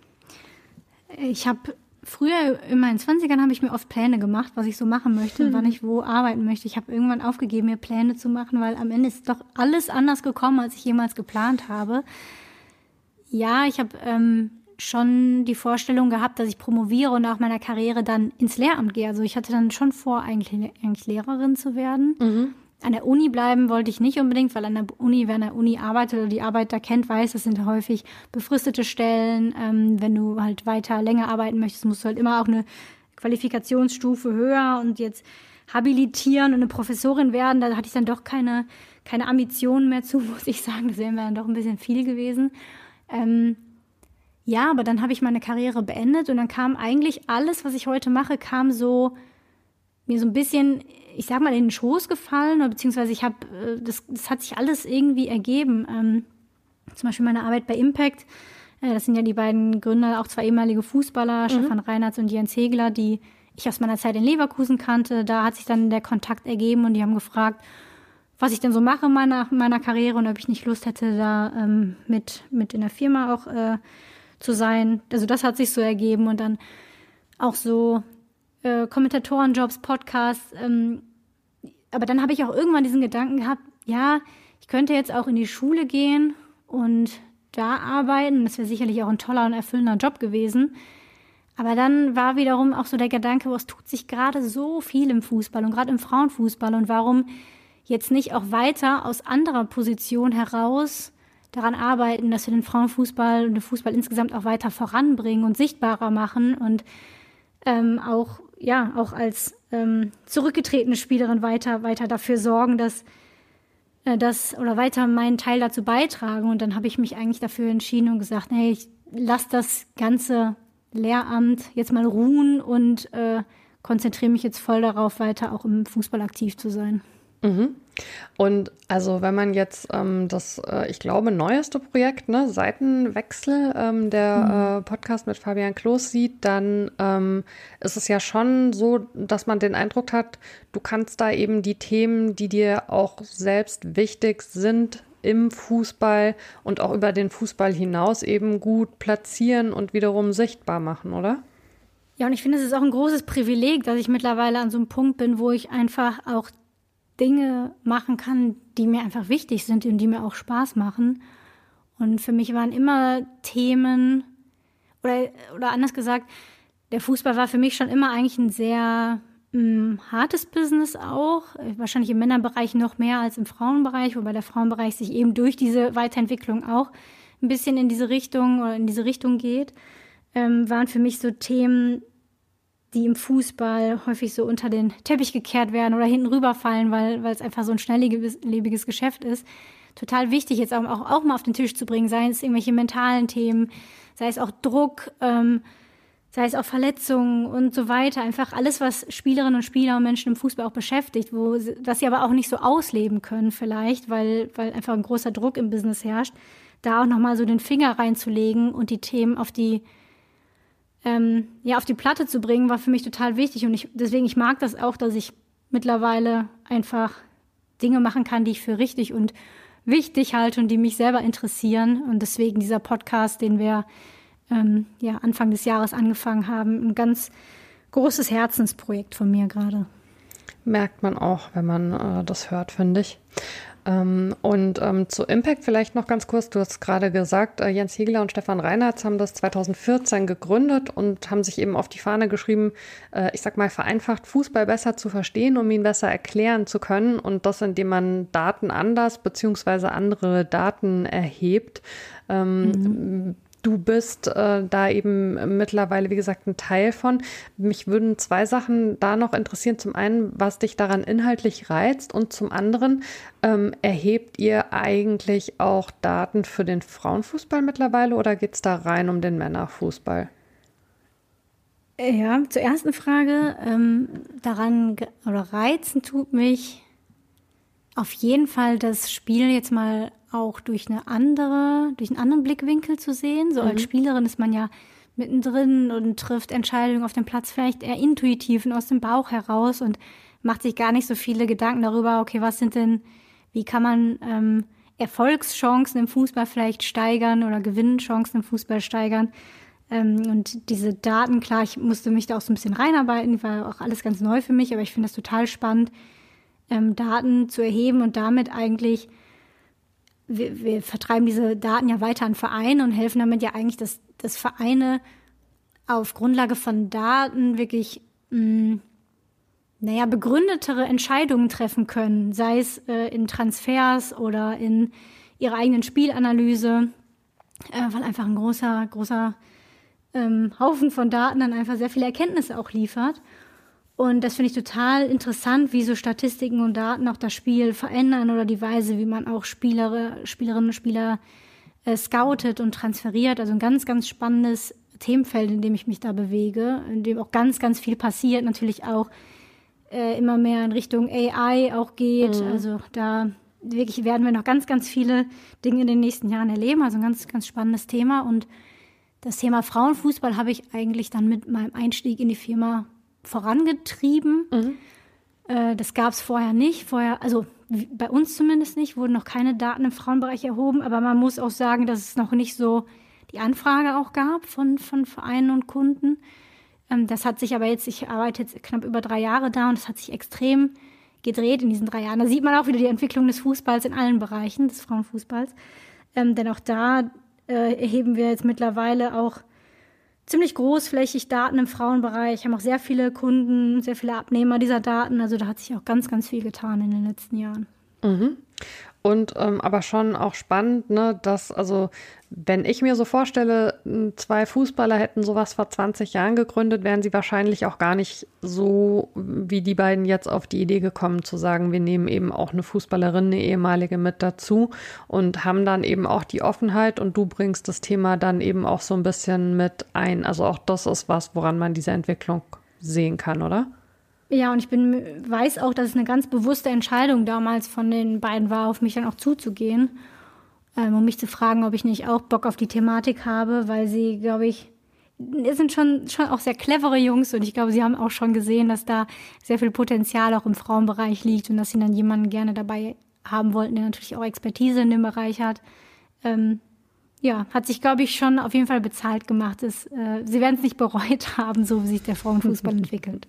Ich habe früher in meinen zwanzigern habe ich mir oft Pläne gemacht, was ich so machen möchte, mhm. wann ich wo arbeiten möchte. Ich habe irgendwann aufgegeben, mir Pläne zu machen, weil am Ende ist doch alles anders gekommen, als ich jemals geplant habe. Ja, ich habe ähm, schon die Vorstellung gehabt, dass ich promoviere und nach meiner Karriere dann ins Lehramt gehe. Also ich hatte dann schon vor, eigentlich, eigentlich Lehrerin zu werden. Mhm. An der Uni bleiben wollte ich nicht unbedingt, weil an der Uni, wer an der Uni arbeitet oder die Arbeiter kennt, weiß, das sind häufig befristete Stellen. Ähm, wenn du halt weiter länger arbeiten möchtest, musst du halt immer auch eine Qualifikationsstufe höher und jetzt habilitieren und eine Professorin werden. Da hatte ich dann doch keine, keine Ambitionen mehr zu, muss ich sagen. Das wäre mir dann doch ein bisschen viel gewesen. Ähm, ja, aber dann habe ich meine Karriere beendet und dann kam eigentlich alles, was ich heute mache, kam so mir so ein bisschen, ich sag mal, in den Schoß gefallen, oder beziehungsweise ich habe, das, das hat sich alles irgendwie ergeben. Ähm, zum Beispiel meine Arbeit bei Impact, äh, das sind ja die beiden Gründer, auch zwei ehemalige Fußballer, mhm. Stefan Reinhardt und Jens Hegler, die ich aus meiner Zeit in Leverkusen kannte. Da hat sich dann der Kontakt ergeben und die haben gefragt, was ich denn so mache in meiner, meiner Karriere und ob ich nicht Lust hätte, da ähm, mit, mit in der Firma auch äh, zu sein. Also das hat sich so ergeben und dann auch so Äh, Kommentatorenjobs, Podcasts. Ähm, aber dann habe ich auch irgendwann diesen Gedanken gehabt, ja, ich könnte jetzt auch in die Schule gehen und da arbeiten. Das wäre sicherlich auch ein toller und erfüllender Job gewesen. Aber dann war wiederum auch so der Gedanke, oh, es tut sich gerade so viel im Fußball und gerade im Frauenfußball. Und warum jetzt nicht auch weiter aus anderer Position heraus daran arbeiten, dass wir den Frauenfußball und den Fußball insgesamt auch weiter voranbringen und sichtbarer machen und ähm, auch ja, auch als ähm, zurückgetretene Spielerin weiter, weiter dafür sorgen, dass äh, das oder weiter meinen Teil dazu beitragen. Und dann habe ich mich eigentlich dafür entschieden und gesagt, hey, ich lasse das ganze Lehramt jetzt mal ruhen und äh, konzentriere mich jetzt voll darauf, weiter auch im Fußball aktiv zu sein. Mhm. Und also wenn man jetzt ähm, das, äh, ich glaube, neueste Projekt, ne, Seitenwechsel, ähm, der mhm. äh, Podcast mit Fabian Klos sieht, dann ähm, ist es ja schon so, dass man den Eindruck hat, du kannst da eben die Themen, die dir auch selbst wichtig sind im Fußball und auch über den Fußball hinaus eben gut platzieren und wiederum sichtbar machen, oder? Ja, und ich finde, es ist auch ein großes Privileg, dass ich mittlerweile an so einem Punkt bin, wo ich einfach auch Dinge machen kann, die mir einfach wichtig sind und die mir auch Spaß machen. Und für mich waren immer Themen, oder, oder anders gesagt, der Fußball war für mich schon immer eigentlich ein sehr mh, hartes Business auch. Wahrscheinlich im Männerbereich noch mehr als im Frauenbereich, wobei der Frauenbereich sich eben durch diese Weiterentwicklung auch ein bisschen in diese Richtung oder in diese Richtung geht. Ähm, waren für mich so Themen, die im Fußball häufig so unter den Teppich gekehrt werden oder hinten rüberfallen, weil weil es einfach so ein schnelllebiges Geschäft ist. Total wichtig, jetzt auch, auch, auch mal auf den Tisch zu bringen, sei es irgendwelche mentalen Themen, sei es auch Druck, ähm, sei es auch Verletzungen und so weiter. Einfach alles, was Spielerinnen und Spieler und Menschen im Fußball auch beschäftigt, wo was sie aber auch nicht so ausleben können vielleicht, weil weil einfach ein großer Druck im Business herrscht. Da auch nochmal so den Finger reinzulegen und die Themen auf die Ähm, ja, auf die Platte zu bringen, war für mich total wichtig. Und ich, deswegen, ich mag das auch, dass ich mittlerweile einfach Dinge machen kann, die ich für richtig und wichtig halte und die mich selber interessieren. Und deswegen dieser Podcast, den wir ähm, ja, Anfang des Jahres angefangen haben, ein ganz großes Herzensprojekt von mir gerade. Merkt man auch, wenn man äh, das hört, finde ich. Ähm, und ähm, zu Impact vielleicht noch ganz kurz. Du hast gerade gesagt, äh, Jens Hegeler und Stefan Reinhardt haben das zweitausendvierzehn gegründet und haben sich eben auf die Fahne geschrieben, äh, ich sag mal vereinfacht, Fußball besser zu verstehen, um ihn besser erklären zu können. Und das, indem man Daten anders beziehungsweise andere Daten erhebt. Ähm, mhm. Du bist äh, da eben mittlerweile, wie gesagt, ein Teil von. Mich würden zwei Sachen da noch interessieren. Zum einen, was dich daran inhaltlich reizt und zum anderen, ähm, erhebt ihr eigentlich auch Daten für den Frauenfußball mittlerweile oder geht es da rein um den Männerfußball? Ja, zur ersten Frage. Ähm, daran oder reizen tut mich auf jeden Fall das Spiel jetzt mal auch durch eine andere, durch einen anderen Blickwinkel zu sehen. So mhm. als Spielerin ist man ja mittendrin und trifft Entscheidungen auf dem Platz vielleicht eher intuitiv und aus dem Bauch heraus und macht sich gar nicht so viele Gedanken darüber, okay, was sind denn, wie kann man ähm, Erfolgschancen im Fußball vielleicht steigern oder Gewinnchancen im Fußball steigern. Ähm, und diese Daten, klar, ich musste mich da auch so ein bisschen reinarbeiten, war auch alles ganz neu für mich, aber ich finde das total spannend, ähm, Daten zu erheben und damit eigentlich Wir, wir vertreiben diese Daten ja weiter an Vereine und helfen damit ja eigentlich, dass, dass Vereine auf Grundlage von Daten wirklich mh, naja, begründetere Entscheidungen treffen können, sei es äh, in Transfers oder in ihrer eigenen Spielanalyse, äh, weil einfach ein großer, großer ähm, Haufen von Daten dann einfach sehr viele Erkenntnisse auch liefert. Und das finde ich total interessant, wie so Statistiken und Daten auch das Spiel verändern oder die Weise, wie man auch Spieler, Spielerinnen und Spieler äh, scoutet und transferiert. Also ein ganz, ganz spannendes Themenfeld, in dem ich mich da bewege, in dem auch ganz, ganz viel passiert. Natürlich auch äh, immer mehr in Richtung A I auch geht. Mhm. Also da wirklich werden wir noch ganz, ganz viele Dinge in den nächsten Jahren erleben. Also ein ganz, ganz spannendes Thema. Und das Thema Frauenfußball habe ich eigentlich dann mit meinem Einstieg in die Firma vorangetrieben. Mhm. Äh, das gab es vorher nicht. Vorher, also bei uns zumindest nicht, wurden noch keine Daten im Frauenbereich erhoben. Aber man muss auch sagen, dass es noch nicht so die Anfrage auch gab von, von Vereinen und Kunden. Ähm, das hat sich aber jetzt, ich arbeite jetzt knapp über drei Jahre da und es hat sich extrem gedreht in diesen drei Jahren. Da sieht man auch wieder die Entwicklung des Fußballs in allen Bereichen, des Frauenfußballs. Ähm, denn auch da äh, erheben wir jetzt mittlerweile auch ziemlich großflächig Daten im Frauenbereich, haben auch sehr viele Kunden, sehr viele Abnehmer dieser Daten. Also da hat sich auch ganz, ganz viel getan in den letzten Jahren. Mhm. Und ähm, aber schon auch spannend, ne, dass, also wenn ich mir so vorstelle, zwei Fußballer hätten sowas vor zwanzig Jahren gegründet, wären sie wahrscheinlich auch gar nicht so wie die beiden jetzt auf die Idee gekommen zu sagen, wir nehmen eben auch eine Fußballerin, eine ehemalige mit dazu und haben dann eben auch die Offenheit und du bringst das Thema dann eben auch so ein bisschen mit ein. Also auch das ist was, woran man diese Entwicklung sehen kann, oder? Ja, und ich bin, weiß auch, dass es eine ganz bewusste Entscheidung damals von den beiden war, auf mich dann auch zuzugehen, ähm, um mich zu fragen, ob ich nicht auch Bock auf die Thematik habe, weil sie, glaube ich, es sind schon, schon auch sehr clevere Jungs und ich glaube, sie haben auch schon gesehen, dass da sehr viel Potenzial auch im Frauenbereich liegt und dass sie dann jemanden gerne dabei haben wollten, der natürlich auch Expertise in dem Bereich hat. Ähm, Ja, hat sich, glaube ich, schon auf jeden Fall bezahlt gemacht. Es, äh, sie werden es nicht bereut haben, so wie sich der Frauenfußball entwickelt.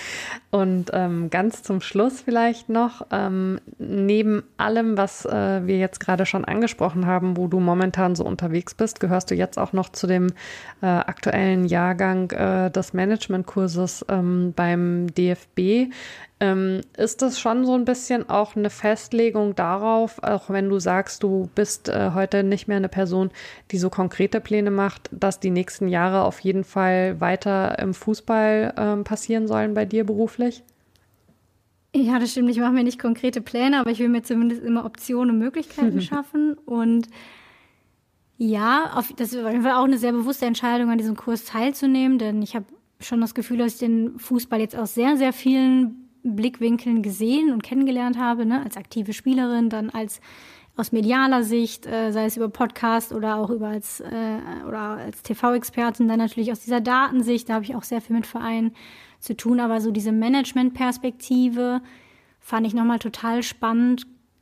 Und ähm, ganz zum Schluss vielleicht noch, ähm, neben allem, was äh, wir jetzt gerade schon angesprochen haben, wo du momentan so unterwegs bist, gehörst du jetzt auch noch zu dem äh, aktuellen Jahrgang äh, des Managementkurses ähm, beim D F B. Ähm, ist das schon so ein bisschen auch eine Festlegung darauf, auch wenn du sagst, du bist äh, heute nicht mehr eine Person, die so konkrete Pläne macht, dass die nächsten Jahre auf jeden Fall weiter im Fußball ähm, passieren sollen bei dir beruflich? Ja, das stimmt. Ich mache mir nicht konkrete Pläne, aber ich will mir zumindest immer Optionen und Möglichkeiten schaffen. Und ja, auf, das war auch eine sehr bewusste Entscheidung, an diesem Kurs teilzunehmen, denn ich habe schon das Gefühl, dass ich den Fußball jetzt aus sehr, sehr vielen Blickwinkeln gesehen und kennengelernt habe, ne? Als aktive Spielerin, dann als aus medialer Sicht, äh, sei es über Podcast oder auch über als äh, oder als T V-Expertin, dann natürlich aus dieser Datensicht, da habe ich auch sehr viel mit Vereinen zu tun, aber so diese Management-Perspektive fand ich nochmal total spannend,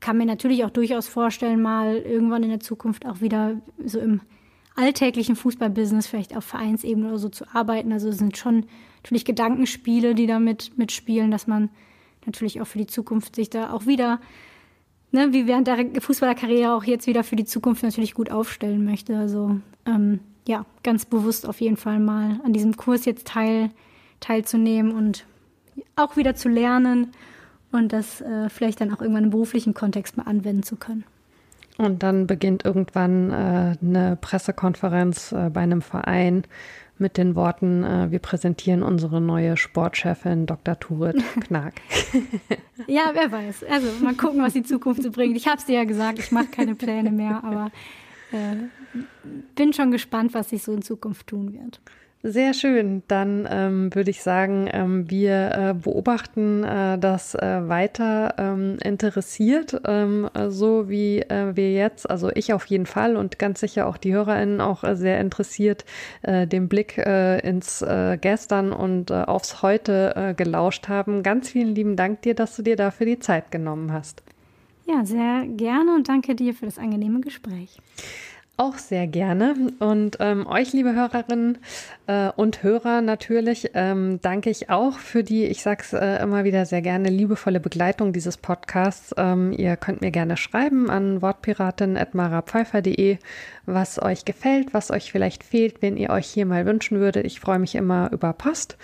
kann mir natürlich auch durchaus vorstellen, mal irgendwann in der Zukunft auch wieder so im alltäglichen Fußballbusiness, vielleicht auf Vereinsebene oder so zu arbeiten. Also es sind schon natürlich Gedankenspiele, die da mit, mitspielen, dass man natürlich auch für die Zukunft sich da auch wieder, ne, wie während der Fußballerkarriere auch jetzt wieder für die Zukunft natürlich gut aufstellen möchte. Also ähm, ja, ganz bewusst auf jeden Fall mal an diesem Kurs jetzt teil, teilzunehmen und auch wieder zu lernen und das äh, vielleicht dann auch irgendwann im beruflichen Kontext mal anwenden zu können. Und dann beginnt irgendwann äh, eine Pressekonferenz äh, bei einem Verein mit den Worten, äh, wir präsentieren unsere neue Sportchefin Doktor Turit Knag. Ja, wer weiß. Also mal gucken, was die Zukunft so bringt. Ich habe es dir ja gesagt, ich mache keine Pläne mehr, aber äh, bin schon gespannt, was sich so in Zukunft tun wird. Sehr schön. Dann ähm, würde ich sagen, ähm, wir äh, beobachten äh, das äh, weiter ähm, interessiert, ähm, so wie äh, wir jetzt, also ich auf jeden Fall und ganz sicher auch die HörerInnen auch äh, sehr interessiert, äh, den Blick äh, ins äh, Gestern und äh, aufs Heute äh, gelauscht haben. Ganz vielen lieben Dank dir, dass du dir dafür die Zeit genommen hast. Ja, sehr gerne und danke dir für das angenehme Gespräch. Auch sehr gerne. Und ähm, euch, liebe Hörerinnen äh, und Hörer natürlich, ähm, danke ich auch für die, ich sag's äh, immer wieder sehr gerne, liebevolle Begleitung dieses Podcasts. Ähm, ihr könnt mir gerne schreiben an wortpiratin at mara pfeiffer punkt de, was euch gefällt, was euch vielleicht fehlt, wenn ihr euch hier mal wünschen würdet. Ich freue mich immer über Post.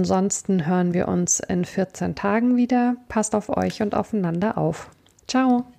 Ansonsten hören wir uns in vierzehn Tagen wieder. Passt auf euch und aufeinander auf. Ciao.